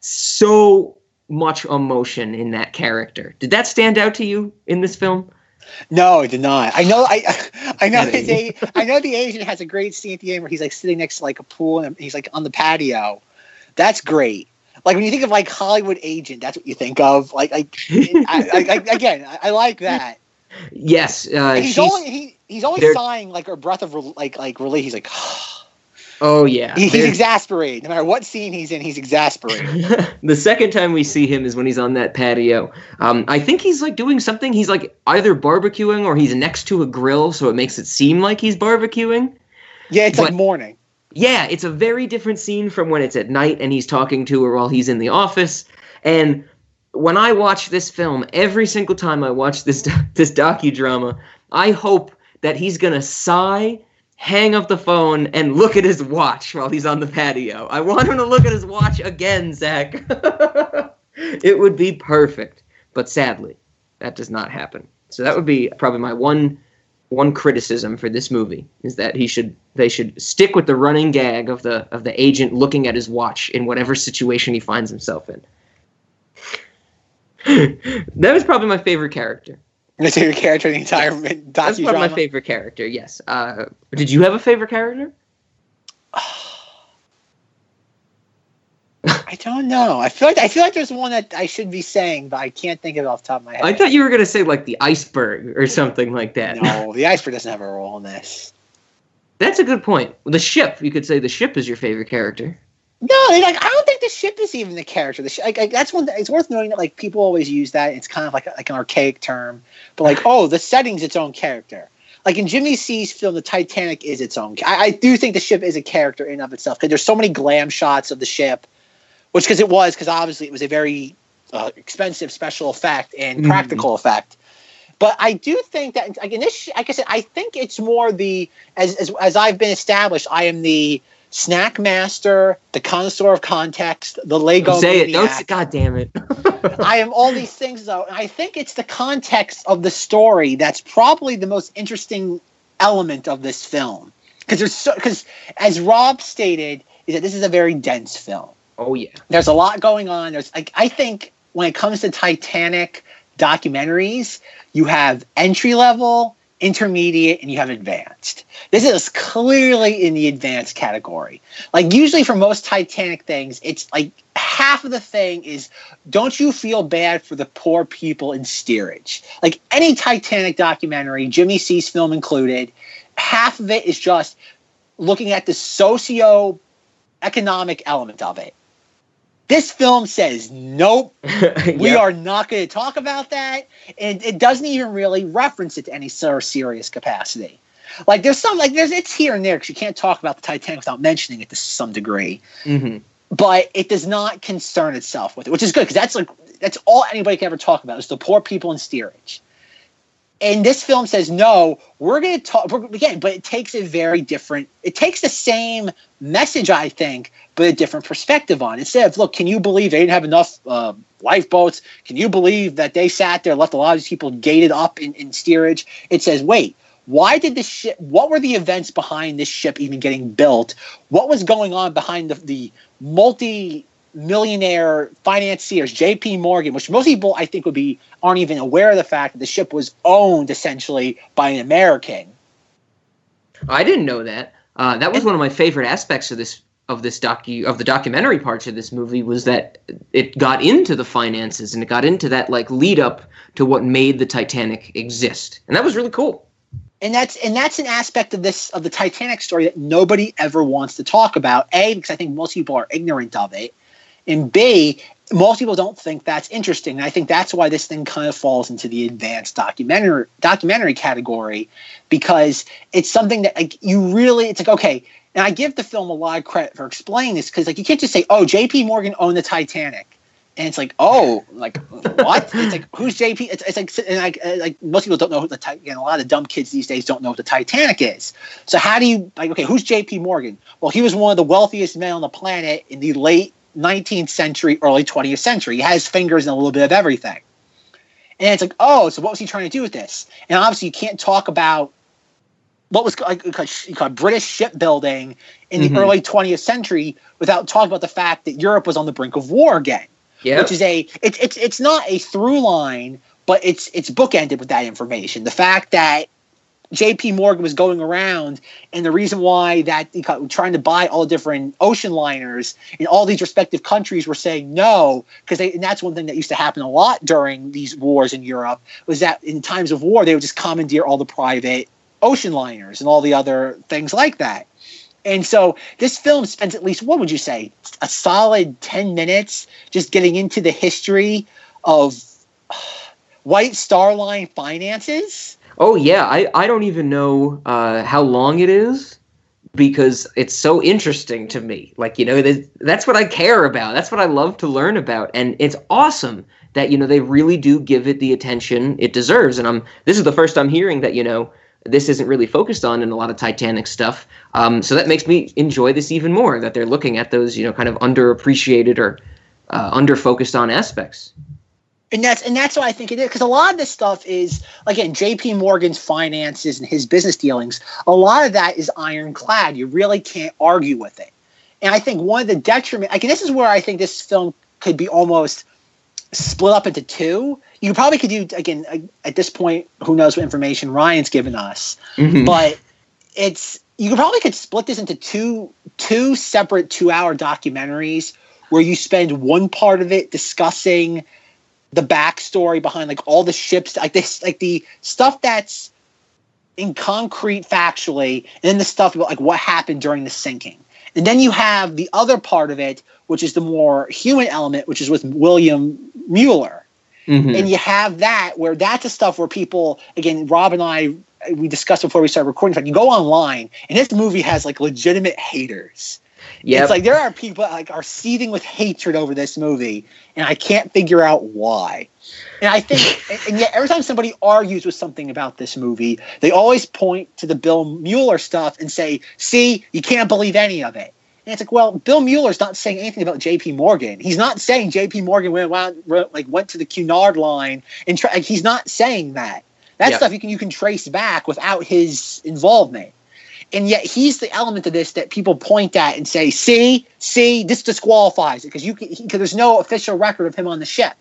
So much emotion in that character. Did that stand out to you in this film? No, it did not. I know. I I know. His a, I know the agent has a great scene at the end where he's like sitting next to like a pool and he's like on the patio. That's great. Like when you think of like Hollywood agent, that's what you think of. Like, like I, I, I, again, I, I like that. Yes, uh, he's she's, always he, he's always they're- sighing like a breath of re- like like relief. He's like, oh yeah, he, he's they're- exasperated. No matter what scene he's in, he's exasperated. The second time we see him is when he's on that patio. Um, I think he's like doing something. He's like either barbecuing or he's next to a grill, so it makes it seem like he's barbecuing. Yeah, it's But- like morning. Yeah, it's a very different scene from when it's at night and he's talking to her while he's in the office. And when I watch this film, every single time I watch this this docudrama, I hope that he's gonna sigh, hang up the phone, and look at his watch while he's on the patio. I want him to look at his watch again, Zach. It would be perfect. But sadly, that does not happen. So that would be probably my one one criticism for this movie, is that he should they should stick with the running gag of the of the agent looking at his watch in whatever situation he finds himself in. That was probably my favorite character. That's your character in the entire Yes. docudrama. That's probably my favorite character, yes. Uh, did you have a favorite character? I don't know. I feel like I feel like there's one that I should be saying, but I can't think of it off the top of my head. I thought you were going to say like the iceberg or something like that. No, the iceberg doesn't have a role in this. That's a good point. The ship, you could say the ship is your favorite character. No, like I don't think the ship is even the character. The sh- like, like that's one. Th- it's worth noting that like people always use that. It's kind of like a, like an archaic term, but like oh, the setting's its own character. Like in Jimmy C's film, the Titanic is its own. I, I do think the ship is a character in and of itself because there's so many glam shots of the ship, which because it was because obviously it was a very uh, expensive special effect and Mhm. practical effect. But I do think that like in this, like I said, I think it's more the as as as I've been established. I am the snack master, the connoisseur of context, the Lego Say it. maniac. Don't say, God damn it. I am all these things, though. And I think it's the context of the story that's probably the most interesting element of this film. Because there's so, because as Rob stated, is that this is a very dense film. Oh, yeah. There's a lot going on. There's like I think when it comes to Titanic documentaries, you have entry level, intermediate, and you have advanced. This is clearly in the advanced category. Like usually for most Titanic things, it's like half of the thing is don't you feel bad for the poor people in steerage? Like any Titanic documentary, Jimmy C's film included, half of it is just looking at the socio-economic element of it. This film says, nope, we Yep. are not going to talk about that. And it doesn't even really reference it to any sort of serious capacity. Like there's some, like there's, it's here and there because you can't talk about the Titanic without mentioning it to some degree. Mm-hmm. But it does not concern itself with it, which is good because that's like, that's all anybody can ever talk about is the poor people in steerage. And this film says, no, we're going to talk, we're, again, but it takes a very different, it takes the same message, I think, but a different perspective on it. Instead of, look, can you believe they didn't have enough uh, lifeboats? Can you believe that they sat there, left a lot of these people gated up in, in steerage? It says, wait, why did the ship, what were the events behind this ship even getting built? What was going on behind the, the multi millionaire financiers, J P Morgan, which most people I think would be aren't even aware of the fact that the ship was owned essentially by an American. I didn't know that. Uh, that was one of my favorite aspects of this of this docu of the documentary parts of this movie was that it got into the finances and it got into that like lead up to what made the Titanic exist, and that was really cool. And that's and that's an aspect of this of the Titanic story that nobody ever wants to talk about. A, because I think most people are ignorant of it, and B, most people don't think that's interesting. And I think that's why this thing kind of falls into the advanced documentary documentary category, because it's something that like you really it's like okay. And I give the film a lot of credit for explaining this because like you can't just say, oh, J P Morgan owned the Titanic. And it's like, oh, like what? It's like, who's J P? It's, it's like, and like, like most people don't know who the Titanic. You know, a lot of dumb kids these days don't know what the Titanic is. So how do you like? Okay, who's J P Morgan? Well, he was one of the wealthiest men on the planet in the late nineteenth century, early twentieth century. He has fingers in a little bit of everything. And it's like, oh, so what was he trying to do with this? And obviously, you can't talk about what was like called British shipbuilding in the mm-hmm. early twentieth century without talking about the fact that Europe was on the brink of war again. Yep. Which is a it's it's it's not a through line, but it's it's bookended with that information. The fact that J P Morgan was going around, and the reason why that he got, trying to buy all different ocean liners in all these respective countries were saying no, because they and that's one thing that used to happen a lot during these wars in Europe, was that in times of war they would just commandeer all the private ocean liners and all the other things like that. And so this film spends at least, what would you say, a solid ten minutes just getting into the history of White Star Line finances. Oh, yeah. I, I don't even know uh, how long it is because it's so interesting to me. Like, you know, that's what I care about. That's what I love to learn about. And it's awesome that, you know, they really do give it the attention it deserves. And I'm this is the first I'm hearing that, you know, this isn't really focused on in a lot of Titanic stuff. Um, so that makes me enjoy this even more, that they're looking at those, you know, kind of underappreciated or uh, under-focused on aspects. And that's and that's what I think it is, because a lot of this stuff is, again, J P Morgan's finances and his business dealings. A lot of that is ironclad. You really can't argue with it. And I think one of the detriment, like, and this is where I think this film could be almost split up into two. You probably could do, again, at this point, who knows what information Ryan's given us, mm-hmm. but it's you could probably could split this into two two separate two-hour documentaries where you spend one part of it discussing the backstory behind like all the ships, like this, like the stuff that's in concrete factually, and then the stuff about like what happened during the sinking. And then you have the other part of it, which is the more human element, which is with William Mueller. Mm-hmm. And you have that where that's the stuff where people, again, Rob and I, we discussed before we started recording, like you go online and this movie has like legitimate haters. Yeah, it's like there are people that like are seething with hatred over this movie, and I can't figure out why. And I think, and yet every time somebody argues with something about this movie, they always point to the Bill Mueller stuff and say, "See, you can't believe any of it." And it's like, well, Bill Mueller's not saying anything about J P Morgan. He's not saying J P Morgan went, went like went to the Cunard line and try, like, he's not saying that. That yeah. stuff you can you can trace back without his involvement. And yet he's the element of this that people point at and say, see, see, this disqualifies it because you because there's no official record of him on the ship.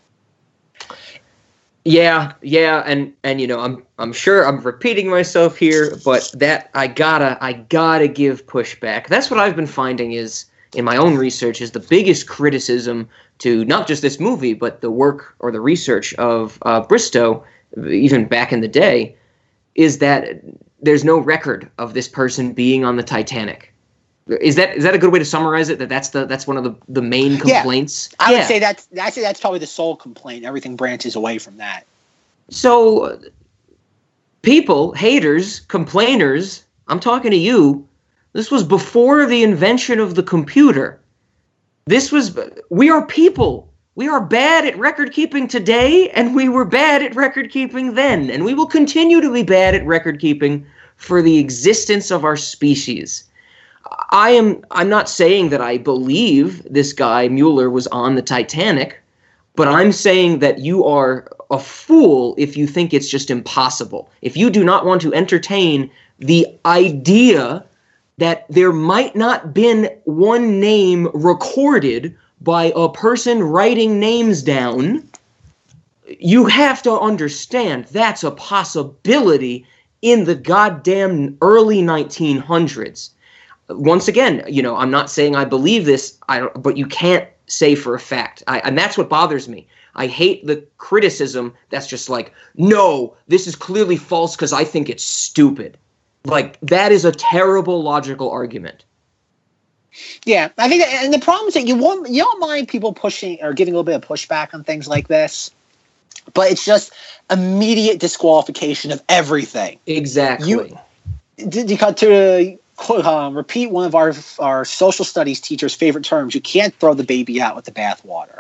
Yeah, yeah, and and you know, I'm I'm sure I'm repeating myself here, but that I gotta I gotta give pushback. That's what I've been finding is in my own research is the biggest criticism to not just this movie, but the work or the research of uh, Bristow, even back in the day, is that there's no record of this person being on the Titanic. Is that is that a good way to summarize it? That that's the that's one of the, the main complaints. Yeah, I yeah. would say that's I say that's probably the sole complaint. Everything branches away from that. So, people, haters, complainers, I'm talking to you. This was before the invention of the computer. This was we are people. We are bad at record keeping today, and we were bad at record keeping then, and we will continue to be bad at record keeping for the existence of our species. I am I'm not saying that I believe this guy Mueller was on the Titanic, but I'm saying that you are a fool if you think it's just impossible. If you do not want to entertain the idea that there might not been one name recorded by a person writing names down, you have to understand that's a possibility in the goddamn early nineteen hundreds. Once again, you know, I'm not saying I believe this, I don't, but you can't say for a fact. I, and that's what bothers me. I hate the criticism that's just like, no, this is clearly false because I think it's stupid. Like, that is a terrible logical argument. Yeah, I think, that, and the problem is that you won't, you don't mind people pushing or giving a little bit of pushback on things like this, but it's just immediate disqualification of everything. Exactly. You, did you cut to um, repeat one of our our social studies teacher's favorite terms? You can't throw the baby out with the bathwater.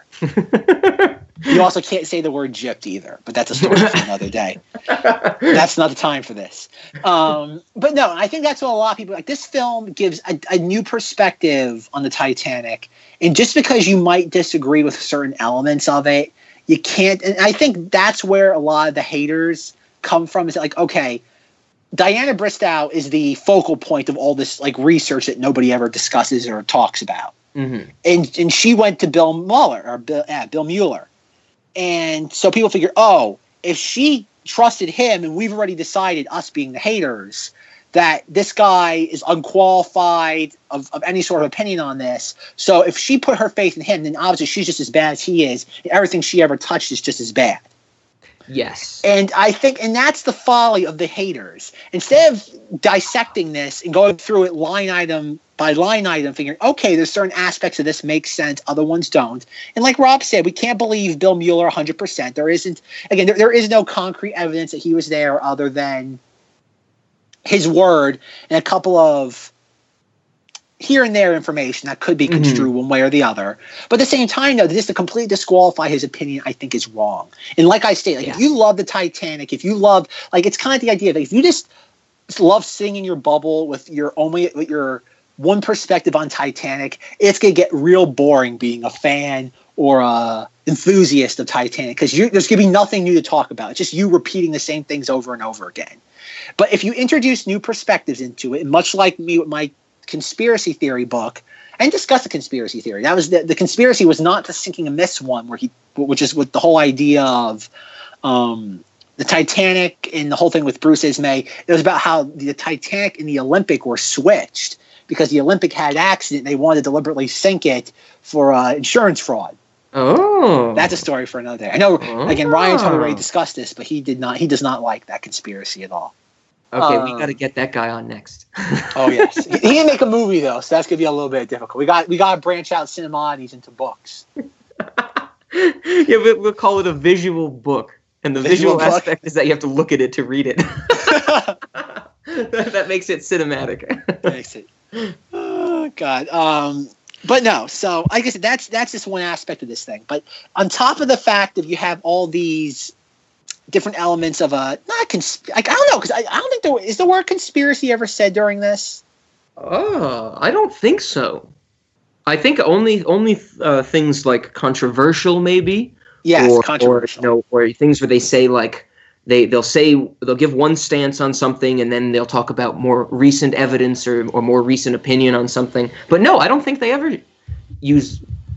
You also can't say the word gypped either, but that's a story for another day. That's not the time for this. Um, but no, I think that's what a lot of people like. This film gives a, a new perspective on the Titanic. And just because you might disagree with certain elements of it, you can't. And I think that's where a lot of the haters come from. Is like, okay, Diana Bristow is the focal point of all this like research that nobody ever discusses or talks about. Mm-hmm. And and she went to Bill Mueller or Bill, yeah, Bill Mueller. And so people figure, oh, if she trusted him, and we've already decided, us being the haters, that this guy is unqualified of, of any sort of opinion on this. So if she put her faith in him, then obviously she's just as bad as he is. And everything she ever touched is just as bad. Yes. And I think, and that's the folly of the haters. Instead of dissecting this and going through it line item by line item, figuring, okay, there's certain aspects of this make sense, other ones don't. And like Rob said, we can't believe Bill Mueller one hundred percent. There isn't, again, there, there is no concrete evidence that he was there other than his word and a couple of here and there information that could be construed mm-hmm. one way or the other. But at the same time, though, just to completely disqualify his opinion, I think is wrong. And like I say, like yeah. if you love the Titanic, if you love, like it's kind of the idea that if you just love sitting in your bubble with your only with your one perspective on Titanic, it's gonna get real boring being a fan or a enthusiast of Titanic because there's gonna be nothing new to talk about. It's just you repeating the same things over and over again. But if you introduce new perspectives into it, much like me with my conspiracy theory book, and discuss the conspiracy theory. That was the, the conspiracy was not the sinking of Miss one, where he, which is with the whole idea of um, the Titanic and the whole thing with Bruce Ismay. It was about how the Titanic and the Olympic were switched because the Olympic had an accident and they wanted to deliberately sink it for uh, insurance fraud. Oh, that's a story for another day. I know. Oh. Again, Ryan's already discussed this, but he did not. He does not like that conspiracy at all. Okay, um, we got to get that guy on next. Oh yes, he, he didn't make a movie though, so that's gonna be a little bit difficult. We got we got to branch out Cinemodities into books. Yeah, we'll, we'll call it a visual book, and the visual, visual aspect is that you have to look at it to read it. that, that makes it cinematic. Makes it. Oh God. Um. But no, so I guess that's that's just one aspect of this thing. But on top of the fact that you have all these different elements of a not consp- like, I don't know because I, I don't think there is the word conspiracy ever said during this. Oh, I don't think so. I think only only uh, things like controversial, maybe. Yes, or, controversial. Or, you know, or things where they say like they they'll say they'll give one stance on something and then they'll talk about more recent evidence or or more recent opinion on something. But no, I don't think they ever use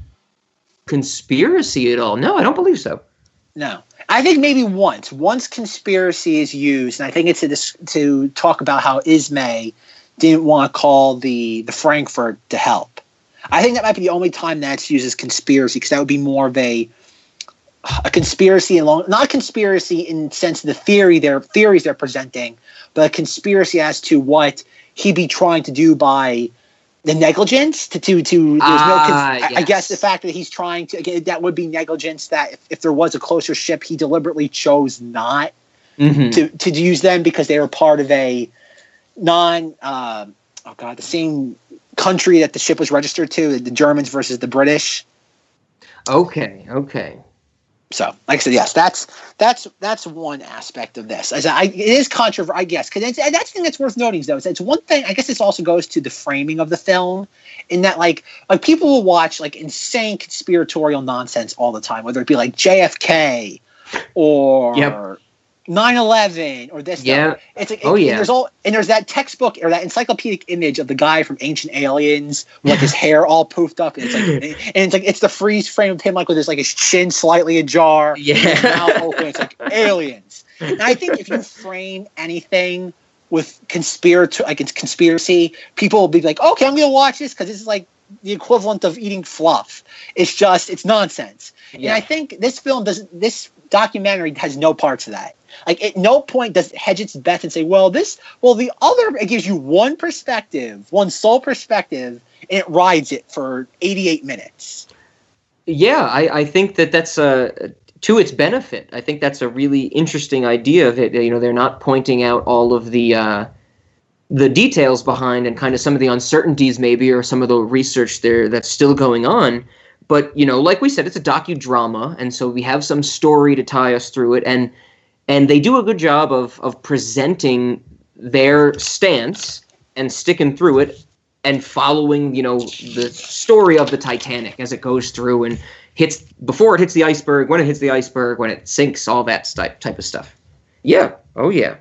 conspiracy at all. No, I don't believe so. No. I think maybe once. Once conspiracy is used, and I think it's to, to talk about how Ismay didn't want to call the, the Frankfurt to help. I think that might be the only time that's used as conspiracy, because that would be more of a a conspiracy, along, not a conspiracy in the sense of the theory they're, theories they're presenting, but a conspiracy as to what he'd be trying to do by the negligence to to to there's ah, no cons- yes. I guess the fact that he's trying to again, that would be negligence, that if, if there was a closer ship he deliberately chose not mm-hmm. to to use them because they were part of a non uh, oh god the same country that the ship was registered to, the Germans versus the British. Okay, okay. So, like I said, yes, that's that's that's one aspect of this. As I, it is controversial, I guess, because that's the thing that's worth noting, though. Is it's one thing. I guess this also goes to the framing of the film, in that like like people will watch like insane conspiratorial nonsense all the time, whether it be like J F K or yep. nine eleven or this. Yeah. Stuff. It's like, oh it, yeah. And there's all and there's that textbook or that encyclopedic image of the guy from Ancient Aliens with like his hair all poofed up, and it's like and it's like it's the freeze frame of him like with his like his chin slightly ajar, yeah, his mouth open. It's like aliens. And I think if you frame anything with conspiracy, like it's conspiracy, people will be like, okay, I'm gonna watch this because this is like the equivalent of eating fluff. It's just it's nonsense. Yeah. And I think this film does this documentary has no parts of that. Like at no point does it hedge its bets and say, well, this, well, the other, it gives you one perspective, one sole perspective, and it rides it for eighty-eight minutes. Yeah, I, I think that that's uh, to its benefit. I think that's a really interesting idea of it. You know, they're not pointing out all of the uh, the details behind and kind of some of the uncertainties maybe, or some of the research there that's still going on. But, you know, like we said, it's a docudrama, and so we have some story to tie us through it, and and they do a good job of of presenting their stance and sticking through it and following, you know, the story of the Titanic as it goes through and hits before it hits the iceberg, when it hits the iceberg, when it sinks, all that st- type of stuff. Yeah. Oh yeah.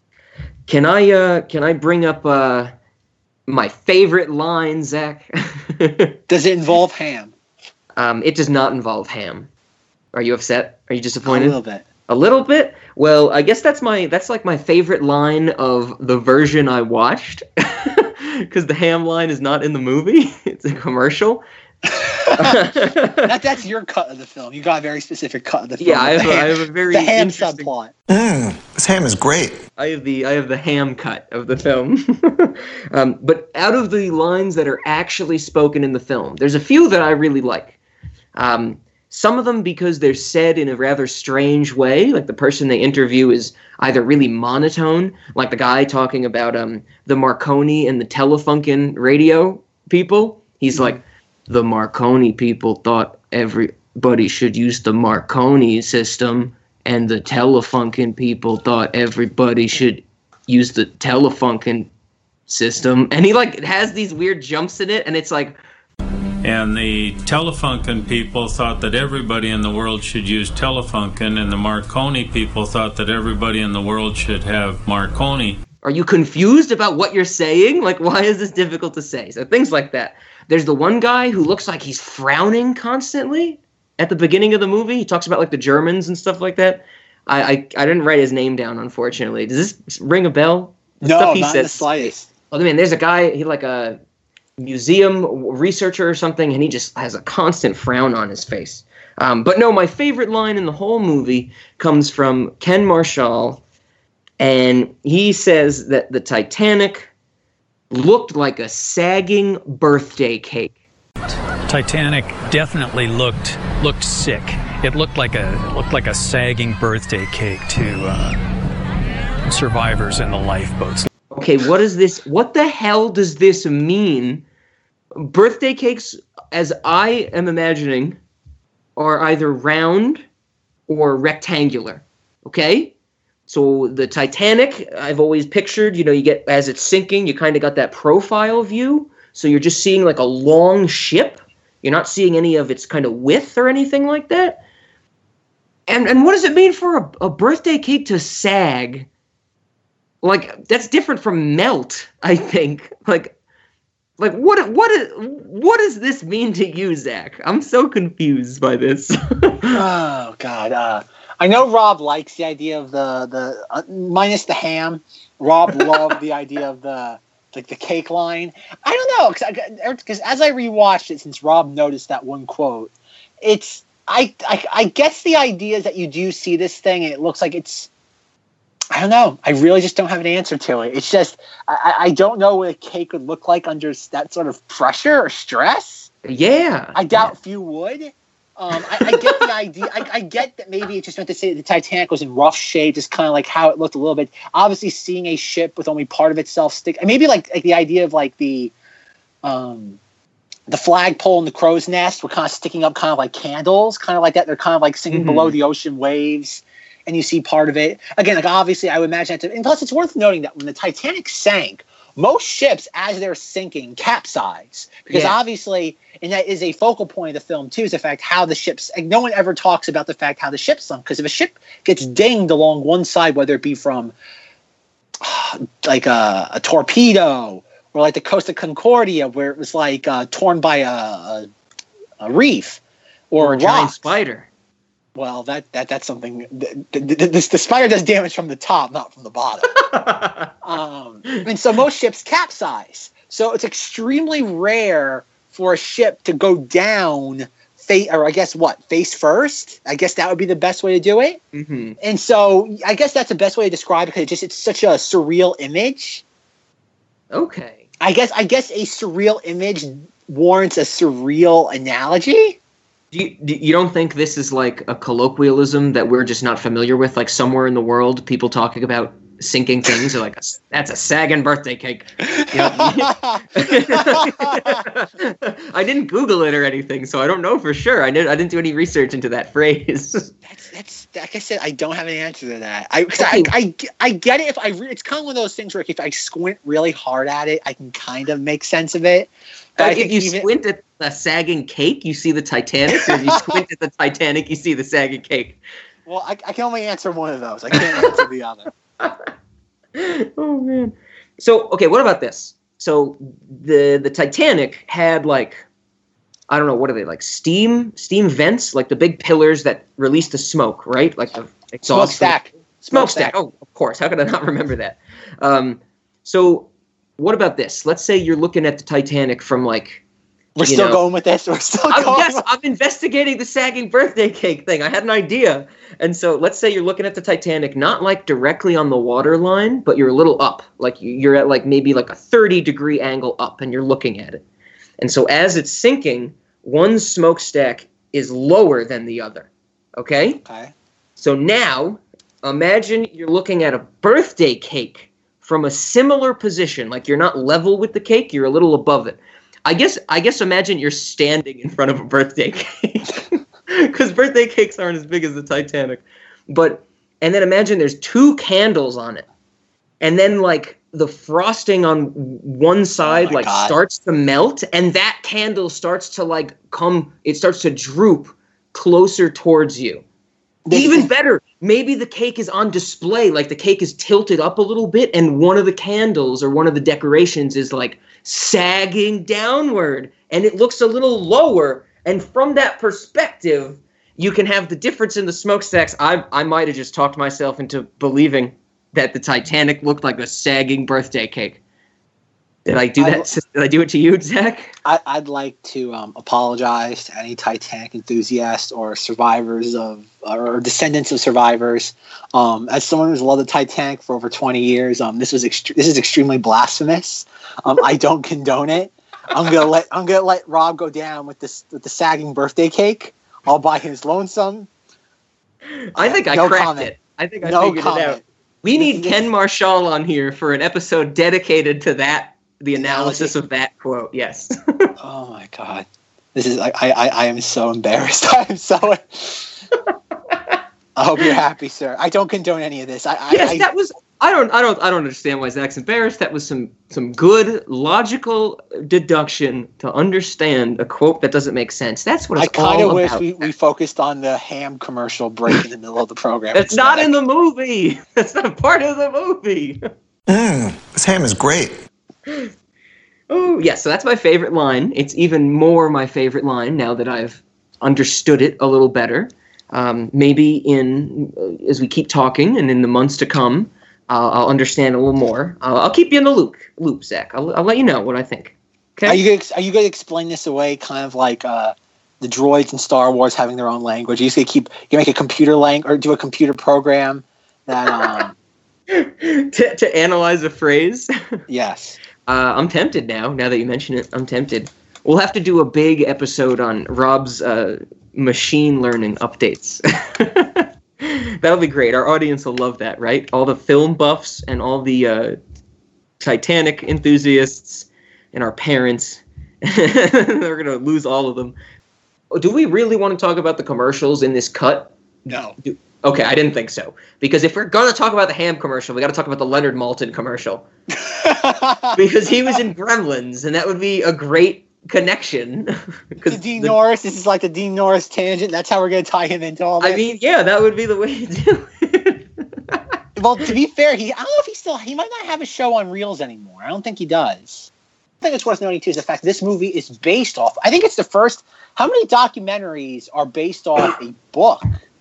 Can I uh, can I bring up uh, my favorite line, Zach? Does it involve ham? Um, it does not involve ham. Are you upset? Are you disappointed? A little bit. A little bit? Well, I guess that's my that's like my favorite line of the version I watched. Because the ham line is not in the movie. It's a commercial. that, that's your cut of the film. You got a very specific cut of the film. Yeah, I have, a, I have a very the ham interesting... subplot. Mmm, this ham is great. I have the I have the ham cut of the film. um, but out of the lines that are actually spoken in the film, there's a few that I really like. Um, some of them because they're said in a rather strange way, like the person they interview is either really monotone, like the guy talking about um, the Marconi and the Telefunken radio people. He's mm-hmm. like, the Marconi people thought everybody should use the Marconi system, and the Telefunken people thought everybody should use the Telefunken system. And he like has these weird jumps in it, and it's like, and the Telefunken people thought that everybody in the world should use Telefunken, and the Marconi people thought that everybody in the world should have Marconi. Are you confused about what you're saying? Like, why is this difficult to say? So things like that. There's the one guy who looks like he's frowning constantly at the beginning of the movie. He talks about like the Germans and stuff like that. I I, I didn't write his name down, unfortunately. Does this ring a bell? The no, stuff he not says. the slightest. Oh man, there's a guy. He like a museum researcher or something, and he just has a constant frown on his face. Um, but no, my favorite line in the whole movie comes from Ken Marshall, and he says that the Titanic looked like a sagging birthday cake. Titanic definitely looked looked sick. It looked like a it looked like a sagging birthday cake to uh, survivors in the lifeboats. Okay, what is this? What the hell does this mean? Birthday cakes, as I am imagining, are either round or rectangular. Okay? So the Titanic, I've always pictured, you know, you get, as it's sinking, you kind of got that profile view. So you're just seeing like a long ship. You're not seeing any of its kind of width or anything like that. And and what does it mean for a, a birthday cake to sag? Like, that's different from melt, I think. Like, like what what what does this mean to you, Zach? I'm so confused by this. Oh, God. Uh, I know Rob likes the idea of the, the uh, minus the ham. Rob loved the idea of the like the cake line. I don't know, because as I rewatched it, since Rob noticed that one quote, it's I, I I guess the idea is that you do see this thing and it looks like it's, I don't know. I really just don't have an answer to it. It's just I, I don't know what a cake would look like under that sort of pressure or stress. Yeah, I doubt yeah. few would. Um, I, I get the idea. I, I get that maybe it just meant to say that the Titanic was in rough shape, just kind of like how it looked a little bit. Obviously, seeing a ship with only part of itself stick, and maybe like, like the idea of like the, um, the flagpole and the crow's nest were kind of sticking up, kind of like candles, kind of like that. They're kind of like sinking mm-hmm. below the ocean waves, and you see part of it. Again, like obviously, I would imagine. That to, and plus, it's worth noting that when the Titanic sank, most ships, as they're sinking, capsize because yeah. obviously. And that is a focal point of the film, too, is the fact how the ships – no one ever talks about the fact how the ship sunk. Because if a ship gets dinged along one side, whether it be from uh, like a, a torpedo or like the Costa Concordia where it was like uh, torn by a, a, a reef or, or a giant spider. Well, that, that that's something the, – the, the, the spider does damage from the top, not from the bottom. um, and so most ships capsize. So it's extremely rare – for a ship to go down, face, or I guess what, face first? I guess that would be the best way to do it. Mm-hmm. And so I guess that's the best way to describe it because it just it's such a surreal image. Okay. I guess I guess a surreal image warrants a surreal analogy. Do you, do you don't think this is like a colloquialism that we're just not familiar with? Like somewhere in the world, people talking about sinking things are like, a, that's a sagging birthday cake. You know? I didn't Google it or anything, so I don't know for sure. I didn't. I didn't do any research into that phrase. That's that's like I said. I don't have an answer to that. I okay. I, I, I get it if I. Re- it's kind of one of those things where if I squint really hard at it, I can kind of make sense of it. But uh, if you even, squint at the sagging cake, you see the Titanic. Or if you squint at the Titanic, you see the sagging cake. Well, I, I can only answer one of those. I can't answer the other. Oh man. So okay, what about this? So the the Titanic had like I don't know, what are they, like steam steam vents, like the big pillars that release the smoke, right? Like the exhaust Smokestack. Smokestack. Oh, of course. How could I not remember that? Um, so what about this? Let's say you're looking at the Titanic from like. We're still know, going with this. We're still I'm, going. Yes, with- I'm investigating the sagging birthday cake thing. I had an idea. And so let's say you're looking at the Titanic, not like directly on the water line, but you're a little up. Like you're at like maybe like a thirty degree angle up and you're looking at it. And so as it's sinking, one smokestack is lower than the other. Okay? Okay. So now imagine you're looking at a birthday cake from a similar position. Like you're not level with the cake, you're a little above it. I guess I guess imagine you're standing in front of a birthday cake. Because birthday cakes aren't as big as the Titanic. But and then imagine there's two candles on it. And then like the frosting on one side oh like God. starts to melt, and that candle starts to like come, it starts to droop closer towards you. Even better, maybe the cake is on display, like the cake is tilted up a little bit, and one of the candles or one of the decorations is like sagging downward, and it looks a little lower. And from that perspective, you can have the difference in the smokestacks. I I might have just talked myself into believing that the Titanic looked like a sagging birthday cake. Did I do that? I'd, Did I do it to you, Zach? I, I'd like to um, apologize to any Titanic enthusiasts or survivors of, or descendants of survivors. Um, as someone who's loved the Titanic for over twenty years, um, this was ext- this is extremely blasphemous. Um, I don't condone it. I'm gonna let I'm gonna let Rob go down with this with the sagging birthday cake all by his lonesome. I think I no cracked comment. it. I think I no figured comment. it out. We need Ken Marshall on here for an episode dedicated to that. The analysis of that quote, yes. Oh my God, this is I I I am so embarrassed. I am so. I hope you're happy, sir. I don't condone any of this. I, I yes, I, that was. I don't. I don't. I don't understand why Zach's embarrassed. That was some some good logical deduction to understand a quote that doesn't make sense. That's what it's I all about. I kind of wish we, we focused on the ham commercial break in the middle of the program. That's not in the movie. That's not part of the movie. Mmm, this ham is great. Oh, yeah, so that's my favorite line. It's even more my favorite line now that I've understood it a little better. Um, maybe in uh, as we keep talking and in the months to come, uh, I'll understand a little more. Uh, I'll keep you in the loop, loop, Zach. I'll, I'll let you know what I think. Okay? Are you gonna, are you going to explain this away kind of like uh, the droids in Star Wars having their own language? Are you just going to keep, you make a computer language or do a computer program that... Um, to, to analyze a phrase? Yes. Uh, I'm tempted now, now that you mention it. I'm tempted. We'll have to do a big episode on Rob's uh, machine learning updates. That'll be great. Our audience will love that, right? All the film buffs and all the uh, Titanic enthusiasts and our parents. They're going to lose all of them. Do we really want to talk about the commercials in this cut? No. Do, okay, I didn't think so. Because if we're going to talk about the ham commercial, we got to talk about the Leonard Maltin commercial. Because he was in Gremlins, and that would be a great connection. The Dean the, Norris, this is like the Dean Norris tangent. That's how we're going to tie him into all this. I mean, yeah, that would be the way to do it. Well, to be fair, he I don't know if he still, he might not have a show on Reels anymore. I don't think he does. I think it's worth noting, too, is the fact this movie is based off, I think it's the first, how many documentaries are based off a book?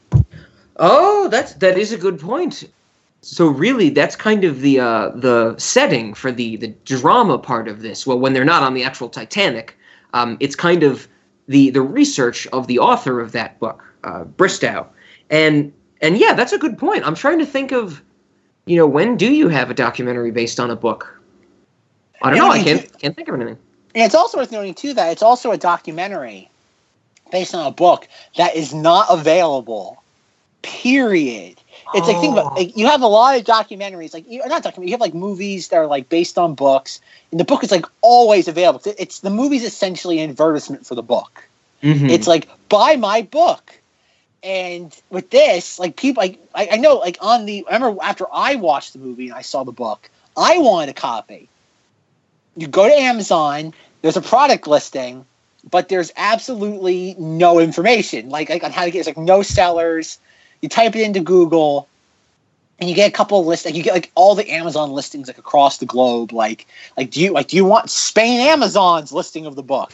Oh, that's that is a good point. So really, that's kind of the uh, the setting for the, the drama part of this. Well, when they're not on the actual Titanic, um, it's kind of the the research of the author of that book, uh, Bristow. And and yeah, that's a good point. I'm trying to think of, you know, when do you have a documentary based on a book? I don't know. I can't can't think of anything. And it's also worth noting too that it's also a documentary based on a book that is not available. Period. It's like, think about, like, you have a lot of documentaries, like, you, not documentaries, you have like movies that are like based on books, and the book is like always available. It's the movie's essentially an advertisement for the book. Mm-hmm. It's like, buy my book. And with this, like, people, like, I, I know, like, on the, I remember after I watched the movie and I saw the book, I wanted a copy. You go to Amazon, there's a product listing, but there's absolutely no information, like, like on how to get, it's like no sellers. You type it into Google, and you get a couple of lists, like you get like all the Amazon listings like across the globe. Like, like do you like do you want Spain Amazon's listing of the book?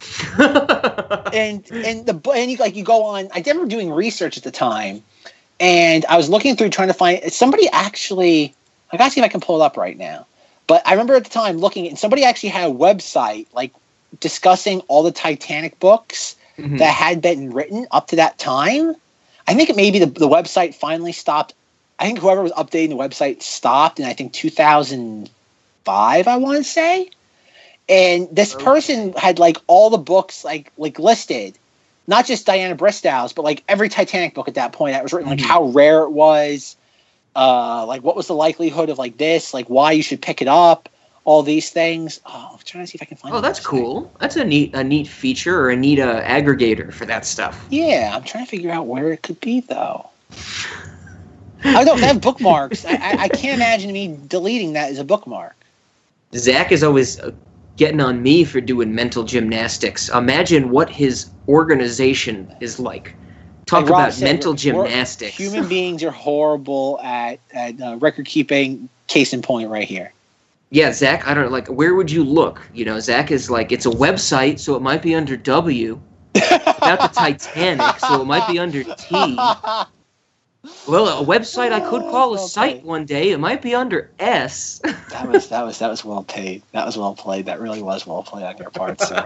and and the and you like you go on. I remember doing research at the time, and I was looking through trying to find somebody actually. I gotta see if I can pull it up right now. But I remember at the time looking, and somebody actually had a website like discussing all the Titanic books mm-hmm. that had been written up to that time. I think it maybe the the website finally stopped. I think whoever was updating the website stopped in I think two thousand five, I want to say. And this person had like all the books like like listed, not just Diana Bristow's, but like every Titanic book at that point that was written, like mm-hmm. how rare it was, uh, like what was the likelihood of like this, like why you should pick it up, all these things. Oh, I'm trying to see if I can find. Oh, that's cool. That's a neat a neat feature or a neat uh, aggregator for that stuff. Yeah, I'm trying to figure out where it could be though. I don't have bookmarks. I, I, I can't imagine me deleting that as a bookmark. Zach is always uh, getting on me for doing mental gymnastics. Imagine what his organization is like. Talk like Rob about said, mental we're, gymnastics. We're, human beings are horrible at, at uh, record keeping. Case in point right here. Yeah, Zach, I don't like, where would you look? You know, Zach is like, it's a website, so it might be under W. About the Titanic, so it might be under T. Well, a website I could call a well site played. One day. It might be under S. that was that was that was well played. That was well played. That really was well played on your part, sir.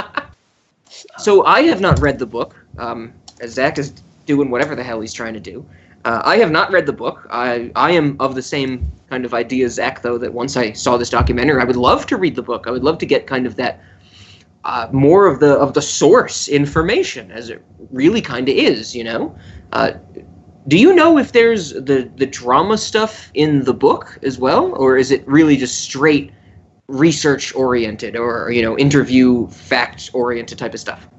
So I have not read the book. Um, as Zach is doing whatever the hell he's trying to do. Uh, I have not read the book. I I am of the same kind of idea as Zach, though, that once I saw this documentary, I would love to read the book. I would love to get kind of that uh, more of the of the source information, as it really kind of is. You know. Uh, Do you know if there's the, the drama stuff in the book as well, or is it really just straight research-oriented or, you know, interview, fact-oriented type of stuff?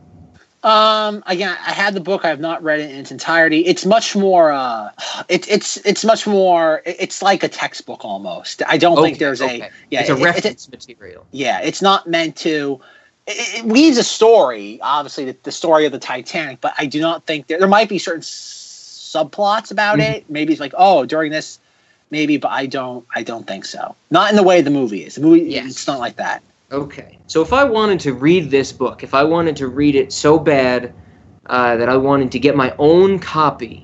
Um, again, I had the book. I have not read it in its entirety. It's much more, uh, it, it's it's much more, it's like a textbook almost. I don't okay, think there's okay. a... yeah, It's a it, reference it, material. Yeah, it's not meant to... It, it weaves a story, obviously, the, the story of the Titanic, but I do not think... There, there might be certain... subplots about mm-hmm. it. Maybe it's like, oh, during this, maybe, but I don't, I don't think so. Not in the way the movie is. The movie, yes. It's not like that. Okay, so if I wanted to read this book, if I wanted to read it so bad uh, that I wanted to get my own copy,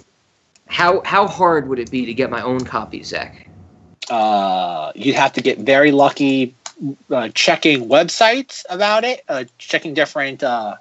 how how hard would it be to get my own copy, Zach? Uh, you'd have to get very lucky, uh, checking websites about it, uh, checking different, uh,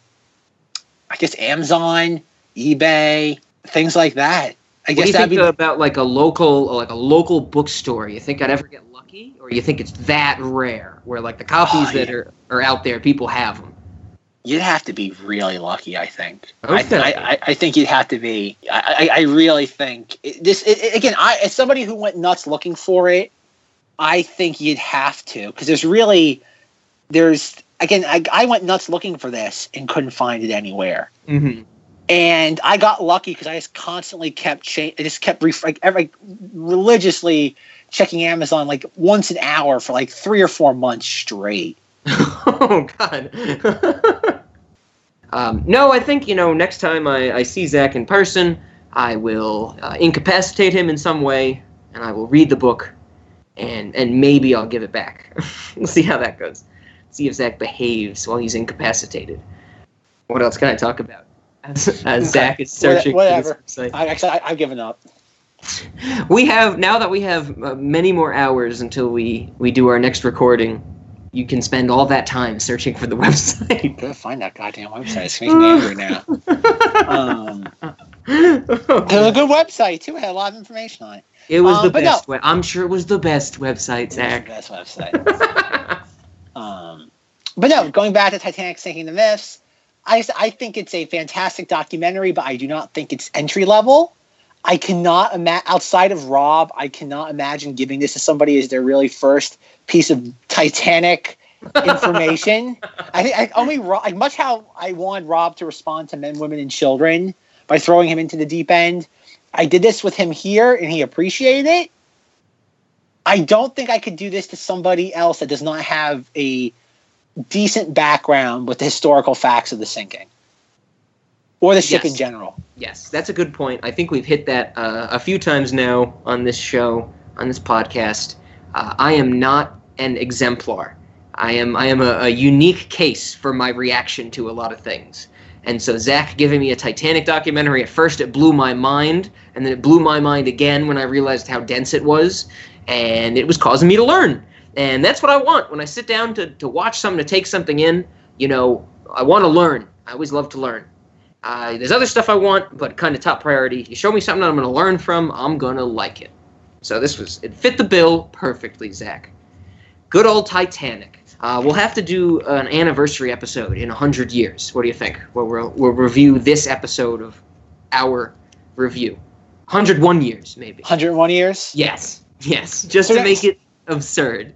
I guess, Amazon, eBay. Things like that. I what guess do you that'd think be about like a local, like a local bookstore? You think I'd ever get lucky, or you think it's that rare, where like the copies oh, that yeah. are, are out there, people have them? You'd have to be really lucky, I think. Okay. I, I, I think you'd have to be. I, I really think it, this. It, it, again, I as somebody who went nuts looking for it, I think you'd have to, because there's really, there's again, I, I went nuts looking for this and couldn't find it anywhere. Mm-hmm. And I got lucky because I just constantly kept cha- I just kept ref- like, every, religiously checking Amazon like once an hour for like three or four months straight. Oh God. um, no, I think, you know, next time I, I see Zach in person, I will uh, incapacitate him in some way, and I will read the book, and and maybe I'll give it back. We'll see how that goes. See if Zach behaves while he's incapacitated. What else can I talk about? As, as Zach is searching whatever. For this website. I, actually, I, I've given up. We have, now that we have uh, many more hours until we, we do our next recording, you can spend all that time searching for the website. I'm gonna find that goddamn website. It's making me angry now. um, it was a good website too. It had a lot of information on it. It was um, the best. No. We- I'm sure it was the best website, Zach. It was the best website. um, but no, going back to Titanic Sinking the Myths, I, I think it's a fantastic documentary, but I do not think it's entry level. I cannot imagine, outside of Rob, I cannot imagine giving this to somebody as their really first piece of Titanic information. I think I only like much how I want Rob to respond to men, women, and children by throwing him into the deep end. I did this with him here, and he appreciated it. I don't think I could do this to somebody else that does not have a decent background with the historical facts of the sinking. Or the ship Yes. in general. Yes, that's a good point. I think we've hit that uh, a few times now on this show, on this podcast. Uh, I am not an exemplar. I am I am a, a unique case for my reaction to a lot of things. And so Zach giving me a Titanic documentary, at first it blew my mind, and then it blew my mind again when I realized how dense it was, and it was causing me to learn. And that's what I want when I sit down to, to watch something, to take something in. You know, I want to learn. I always love to learn. Uh, there's other stuff I want, but kind of top priority. You show me something I'm going to learn from, I'm going to like it. So this was, it fit the bill perfectly, Zach. Good old Titanic. Uh, we'll have to do an anniversary episode in one hundred years. What do you think? Where we'll, we'll review this episode of our review. one hundred one years, maybe. one hundred one years? Yes. Yes. Just So to that's- make it absurd.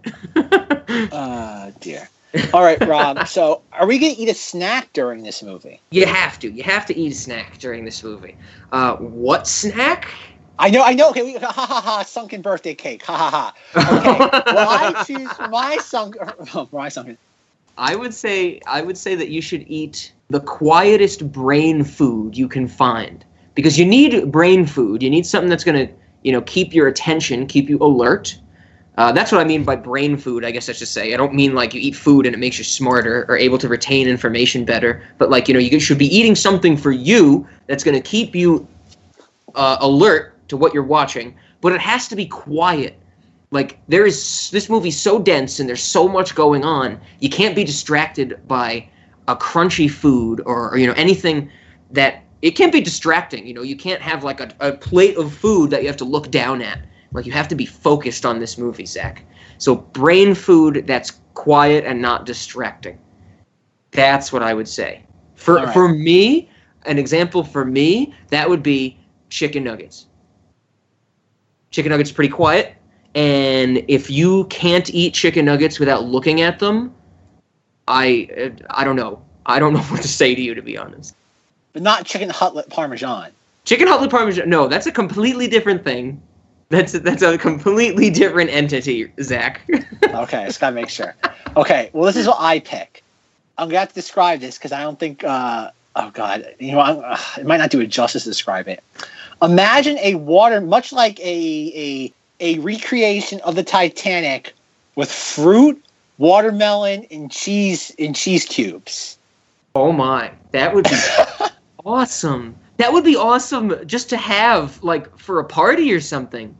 Uh, dear. All right, Rob. So, are we going to eat a snack during this movie? You have to. You have to eat a snack during this movie. Uh, what snack? I know, I know. Okay, we, ha ha ha. Sunken birthday cake. Ha ha ha. Okay. Well, I choose my sunken. Oh, my sunken. I would say I would say that you should eat the quietest brain food you can find, because you need brain food. You need something that's going to, you know, keep your attention, keep you alert. Uh, that's what I mean by brain food, I guess I should say. I don't mean like you eat food and it makes you smarter or able to retain information better, but like, you know, you should be eating something for you that's going to keep you uh, alert to what you're watching, but it has to be quiet. Like, there is, this movie's so dense and there's so much going on, you can't be distracted by a crunchy food or, or you know, anything that, it can't be distracting. You know, you can't have like a, a plate of food that you have to look down at. Like, you have to be focused on this movie, Zach. So brain food that's quiet and not distracting. That's what I would say. For All right. for me, an example for me, that would be chicken nuggets. Chicken nuggets are pretty quiet. And if you can't eat chicken nuggets without looking at them, I I don't know. I don't know what to say to you, to be honest. But not chicken cutlet parmesan. Chicken cutlet parmesan, no, that's a completely different thing. That's that's a completely different entity, Zach. Okay, I just gotta make sure. Okay, well, this is what I pick. I'm gonna have to describe this because I don't think. Uh, oh God, you know, I'm, uh, it might not do it justice to describe it. Imagine a water, much like a a a recreation of the Titanic, with fruit, watermelon, and cheese and cheese cubes. Oh my, that would be awesome. That would be awesome just to have, like, for a party or something.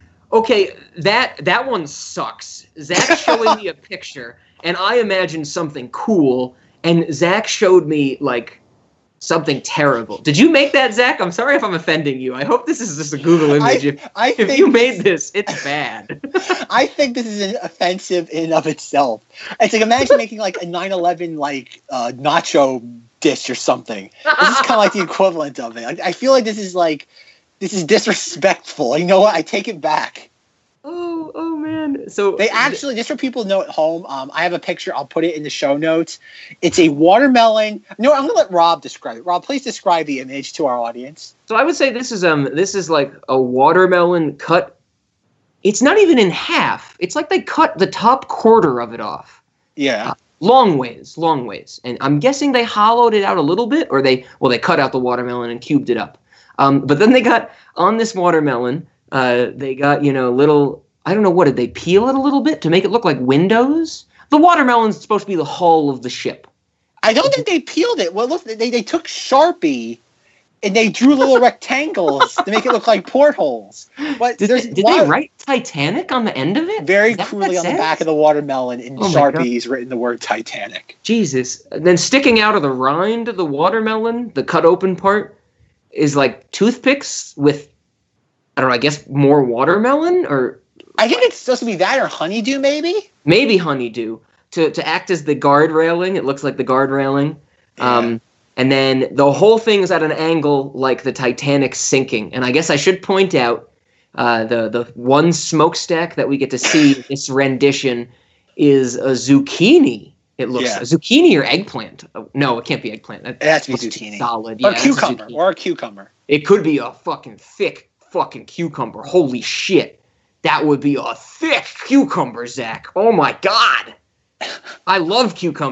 Okay, that that one sucks. Zach's showing me a picture, and I imagined something cool, and Zach showed me, like, something terrible. Did you make that, Zach? I'm sorry if I'm offending you. I hope this is just a Google image. I, if I if think, you made this, it's bad. I think this is offensive in and of itself. It's like, imagine making like a nine eleven like uh, nacho dish or something. This is kind of like the equivalent of it. I, I feel like this is like this is disrespectful. You know what? I take it back. Oh, oh man. So They actually, just for people to know at home, um, I have a picture. I'll put it in the show notes. It's a watermelon. No, I'm gonna let Rob describe it. Rob, please describe the image to our audience. So I would say this is um this is like a watermelon cut. It's not even in half. It's like they cut the top quarter of it off. Yeah. Long ways, long ways. And I'm guessing they hollowed it out a little bit, or they well they cut out the watermelon and cubed it up. Um, but then they got on this watermelon. Uh, they got, you know, little, I don't know, what, did they peel it a little bit to make it look like windows? The watermelon's supposed to be the hull of the ship. I don't think they peeled it. Well, look, they, they took Sharpie and they drew little rectangles to make it look like portholes. But Did, there's they, did water- they write Titanic on the end of it? very Is that what crudely that on the back says? of the watermelon in Oh my God. Sharpie is written the word Titanic. Jesus. And then sticking out of the rind of the watermelon, the cut open part, is like toothpicks with, I don't know, I guess more watermelon, or I think it's supposed to be that or honeydew, maybe? maybe honeydew to, to act as the guard railing. It looks like the guard railing. Um, and then the whole thing is at an angle like the Titanic sinking. And I guess I should point out uh, the, the one smokestack that we get to see in this rendition is a zucchini. It looks Yeah. a zucchini or eggplant. Oh, no, it can't be eggplant. That It has to be looks too zucchini. solid. Or Yeah, that's a cucumber. zucchini. Or a cucumber. It could be a fucking thick fucking cucumber. Holy shit. That would be a thick cucumber, Zach. Oh my God. I love cucumber.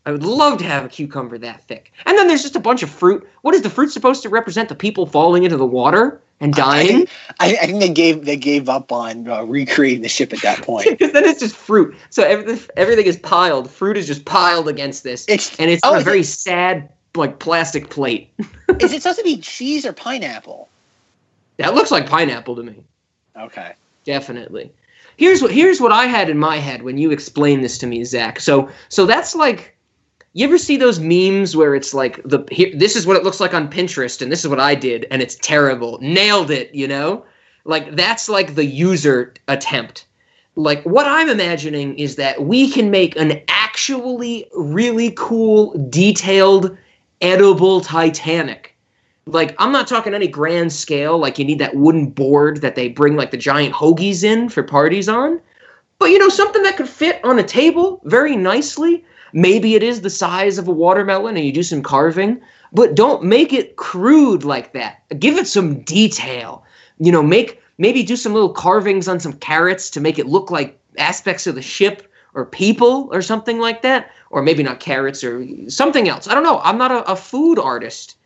I would love to have a cucumber that thick. And then there's just a bunch of fruit. What is the fruit supposed to represent? The people falling into the water and dying? I think, I, I think they gave they gave up on uh, recreating the ship at that point. Because then it's just fruit. So everything, everything is piled. Fruit is just piled against this. It's, and it's oh, on a very it, sad, like, plastic plate. Is it supposed to be cheese or pineapple? That looks like pineapple to me. Okay. Definitely. Here's what here's what I had in my head when you explained this to me, Zach. So so that's like, you ever see those memes where it's like, the here, this is what it looks like on Pinterest, and this is what I did, and it's terrible. Nailed it, you know? Like, that's like the user attempt. Like, what I'm imagining is that we can make an actually really cool, detailed, edible Titanic. Like, I'm not talking any grand scale, like you need that wooden board that they bring, like, the giant hoagies in for parties on. But, you know, something that could fit on a table very nicely. Maybe it is the size of a watermelon and you do some carving, but don't make it crude like that. Give it some detail. You know, make maybe do some little carvings on some carrots to make it look like aspects of the ship or people or something like that. Or maybe not carrots or something else. I don't know. I'm not a, a food artist.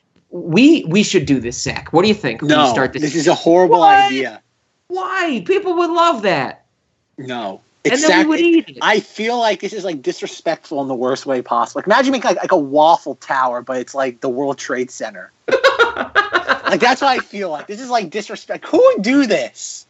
We we should do this, Zach. What do you think? No, we start this? this is a horrible What? idea. Why? People would love that. No. And then we would eat it. I feel like this is like disrespectful in the worst way possible. Like, imagine making like, like a waffle tower, but it's like the World Trade Center. Like, that's what I feel like. This is like disrespect. Who would do this?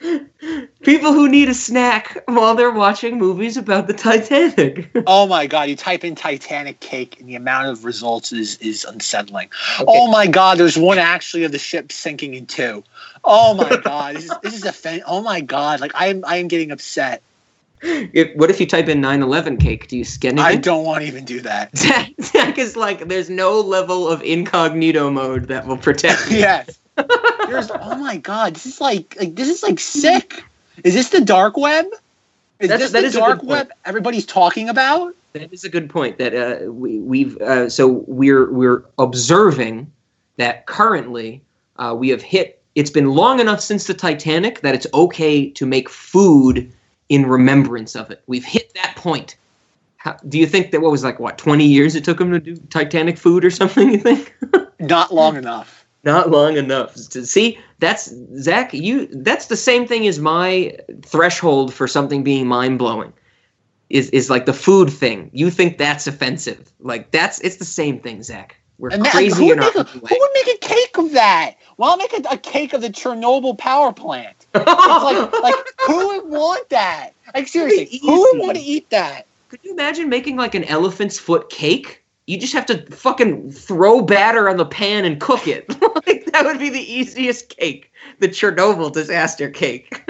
People who need a snack while they're watching movies about the Titanic. Oh my God, you type in Titanic cake and the amount of results is, is unsettling. Okay. Oh my God, there's one actually of the ship sinking in two. Oh my God, this is this is offensive. Oh my God, like I am I am getting upset. If, what if you type in nine eleven cake? Do you get anything? I don't want to even do that. Zach is like, there's no level of incognito mode that will protect you. Yes. There's, oh my God, this is like, like this is like sick. Is this the dark web? Is That's, this that the is dark web everybody's talking about? That is a good point. That uh, we, we've uh, so we're we're observing that currently uh, we have hit. It's been long enough since the Titanic that it's okay to make food in remembrance of it. We've hit that point. How, do you think that what was like, what, twenty years it took them to do Titanic food or something, you think? Not long enough. Not long enough. See, that's, Zach, you, that's the same thing as my threshold for something being mind-blowing, is, is like the food thing. You think that's offensive. Like, that's, it's the same thing, Zach. We're And that- crazy who, in would our make a, own way. who would make a cake of that? Well, I'll make a, a cake of the Chernobyl power plant. It's like, like, who would want that? Like, seriously, Pretty who would easy. want to eat that? Could you imagine making like an elephant's foot cake? You just have to fucking throw batter on the pan and cook it. Like, that would be the easiest cake. The Chernobyl disaster cake.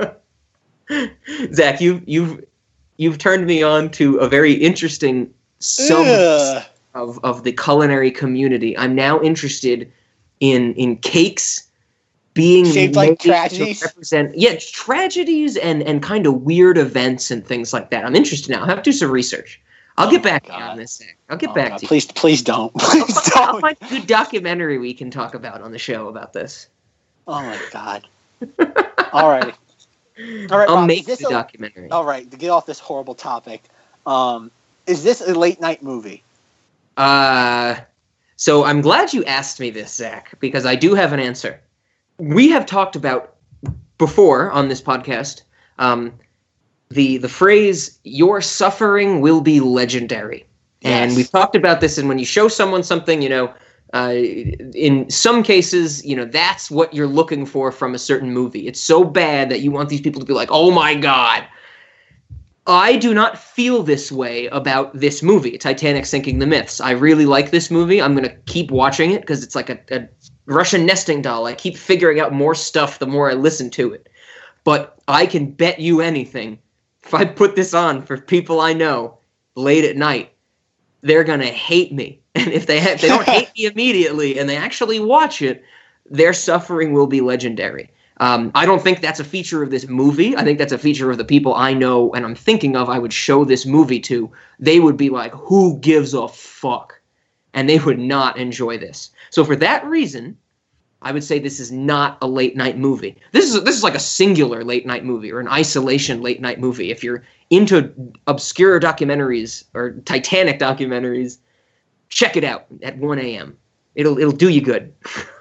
Zach, you, you've you've turned me on to a very interesting sub Ugh. of, of the culinary community. I'm now interested in in cakes being Shaped like made to tragedies? represent, yeah, tragedies and, and kind of weird events and things like that. I'm interested now. I have to do some research. I'll Oh get my back to you God. on this, Zach. I'll get Oh, back God, to you. please, please don't. Please I'll don't. find a good documentary we can talk about on the show about this. Oh my God. All right. All right. I'll Rob, make is this the a- documentary. All right. To get off this horrible topic, um, is this a late night movie? Uh, so I'm glad you asked me this, Zach, because I do have an answer. We have talked about before on this podcast um, the the phrase "your suffering will be legendary," and Yes. we've talked about this. And when you show someone something, you know, uh, in some cases, you know, that's what you're looking for from a certain movie. It's so bad that you want these people to be like, "Oh my God." I do not feel this way about this movie, Titanic Sinking the Myths. I really like this movie. I'm going to keep watching it because it's like a, a Russian nesting doll. I keep figuring out more stuff the more I listen to it. But I can bet you anything, if I put this on for people I know late at night, they're going to hate me. And if they, ha- if they don't hate me immediately and they actually watch it, their suffering will be legendary. Um, I don't think that's a feature of this movie. I think that's a feature of the people I know and I'm thinking of I would show this movie to. They would be like, who gives a fuck? And they would not enjoy this. So for that reason, I would say this is not a late night movie. This is this is like a singular late night movie or an isolation late night movie. If you're into obscure documentaries or Titanic documentaries, check it out at one a.m. It'll it'll do you good.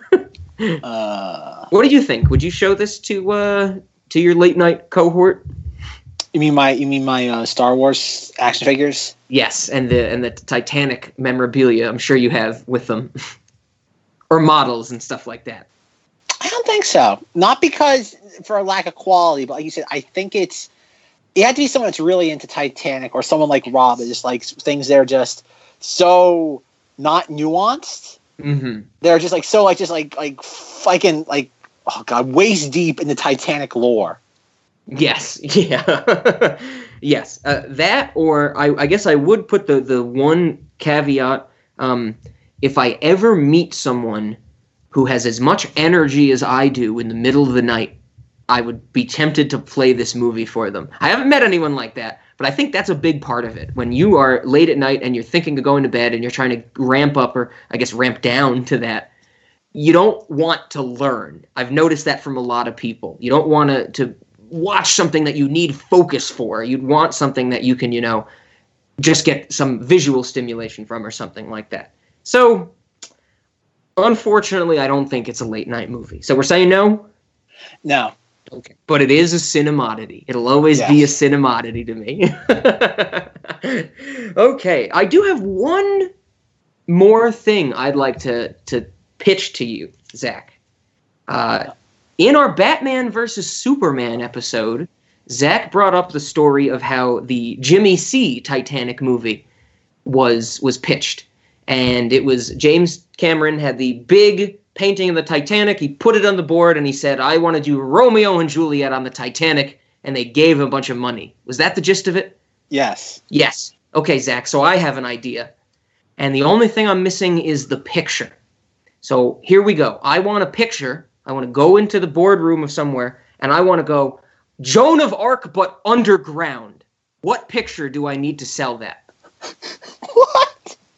uh, what do you think? Would you show this to uh, to your late night cohort? You mean my you mean my uh, Star Wars action figures? Yes, and the and the Titanic memorabilia. I'm sure you have with them. Or models and stuff like that. I don't think so. Not because for a lack of quality, but like you said, I think it's it had to be someone that's really into Titanic or someone like Rob that just likes things that are just so not nuanced. Mm-hmm. They're just like so like just like like fucking like oh god, waist deep in the Titanic lore. Yes, yeah, yes. Uh, that or I, I guess I would put the the one caveat. Um, If I ever meet someone who has as much energy as I do in the middle of the night, I would be tempted to play this movie for them. I haven't met anyone like that, but I think that's a big part of it. When you are late at night and you're thinking of going to bed and you're trying to ramp up or, I guess, ramp down to that, you don't want to learn. I've noticed that from a lot of people. You don't want to, to watch something that you need focus for. You'd want something that you can, you know, just get some visual stimulation from or something like that. So, unfortunately, I don't think it's a late night movie. So we're saying no? No. Okay. But it is a cinemodity. It'll always Yes. be a cinemodity to me. Okay. I do have one more thing I'd like to, to pitch to you, Zach. Uh, in our Batman versus Superman episode, Zach brought up the story of how the Jimmy C. Titanic movie was was pitched. And it was James Cameron had the big painting of the Titanic. He put it on the board and he said, I want to do Romeo and Juliet on the Titanic. And they gave him a bunch of money. Was that the gist of it? Yes. Yes. Okay, Zach. So I have an idea. And the only thing I'm missing is the picture. So here we go. I want a picture. I want to go into the boardroom of somewhere. And I want to go, Joan of Arc, but underground. What picture do I need to sell that? What?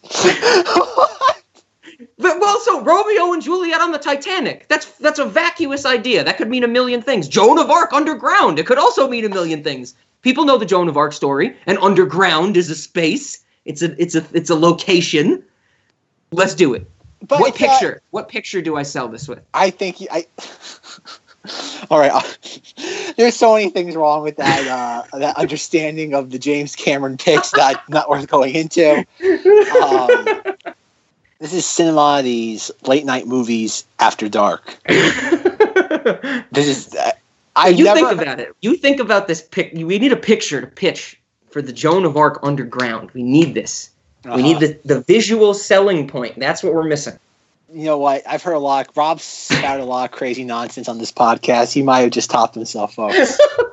But, well, so Romeo and Juliet on the Titanic. That's that's a vacuous idea. That could mean a million things. Joan of Arc underground. It could also mean a million things. People know the Joan of Arc story, and underground is a space. It's a it's a it's a location. Let's do it. But what it's, uh, picture? What picture do I sell this with? I think you, I. All right. There's so many things wrong with that uh, that understanding of the James Cameron picks that not worth going into. Um, this is Cinemodity's late night movies after dark. This is. Uh, I you never, think about it. You think about this pic. We need a picture to pitch for the Joan of Arc underground. We need this. Uh-huh. We need the, the visual selling point. That's what we're missing. You know what? I've heard a lot. Rob's spouted a lot of crazy nonsense on this podcast. He might have just topped himself, folks.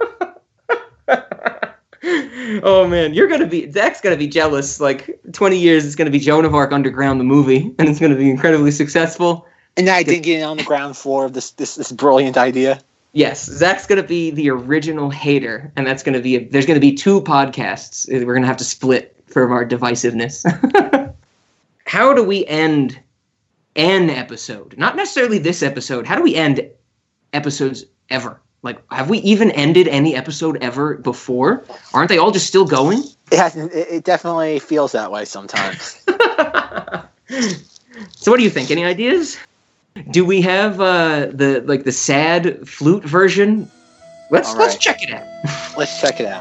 Oh man, you're gonna be Zach's gonna be jealous. Like twenty years, it's gonna be Joan of Arc Underground, the movie, and it's gonna be incredibly successful. And I didn't get in on the ground floor of this this this brilliant idea. Yes, Zach's gonna be the original hater, and that's gonna be a, there's gonna be two podcasts. We're gonna have to split for our divisiveness. How do we end an episode? Not necessarily this episode. How do we end episodes ever? Like, have we even ended any episode ever before? Aren't they all just still going? It has. It, it definitely feels that way sometimes. So, what do you think? Any ideas? Do we have uh, the like the sad flute version? Let's All let's right. check it out. Let's check it out.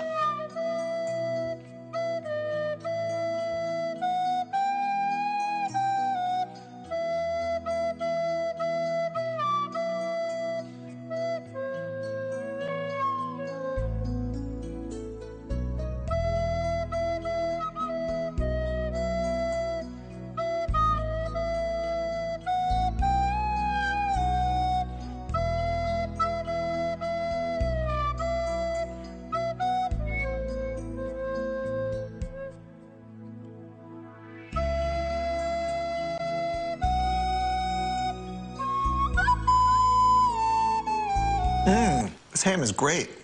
Mmm, this ham is great.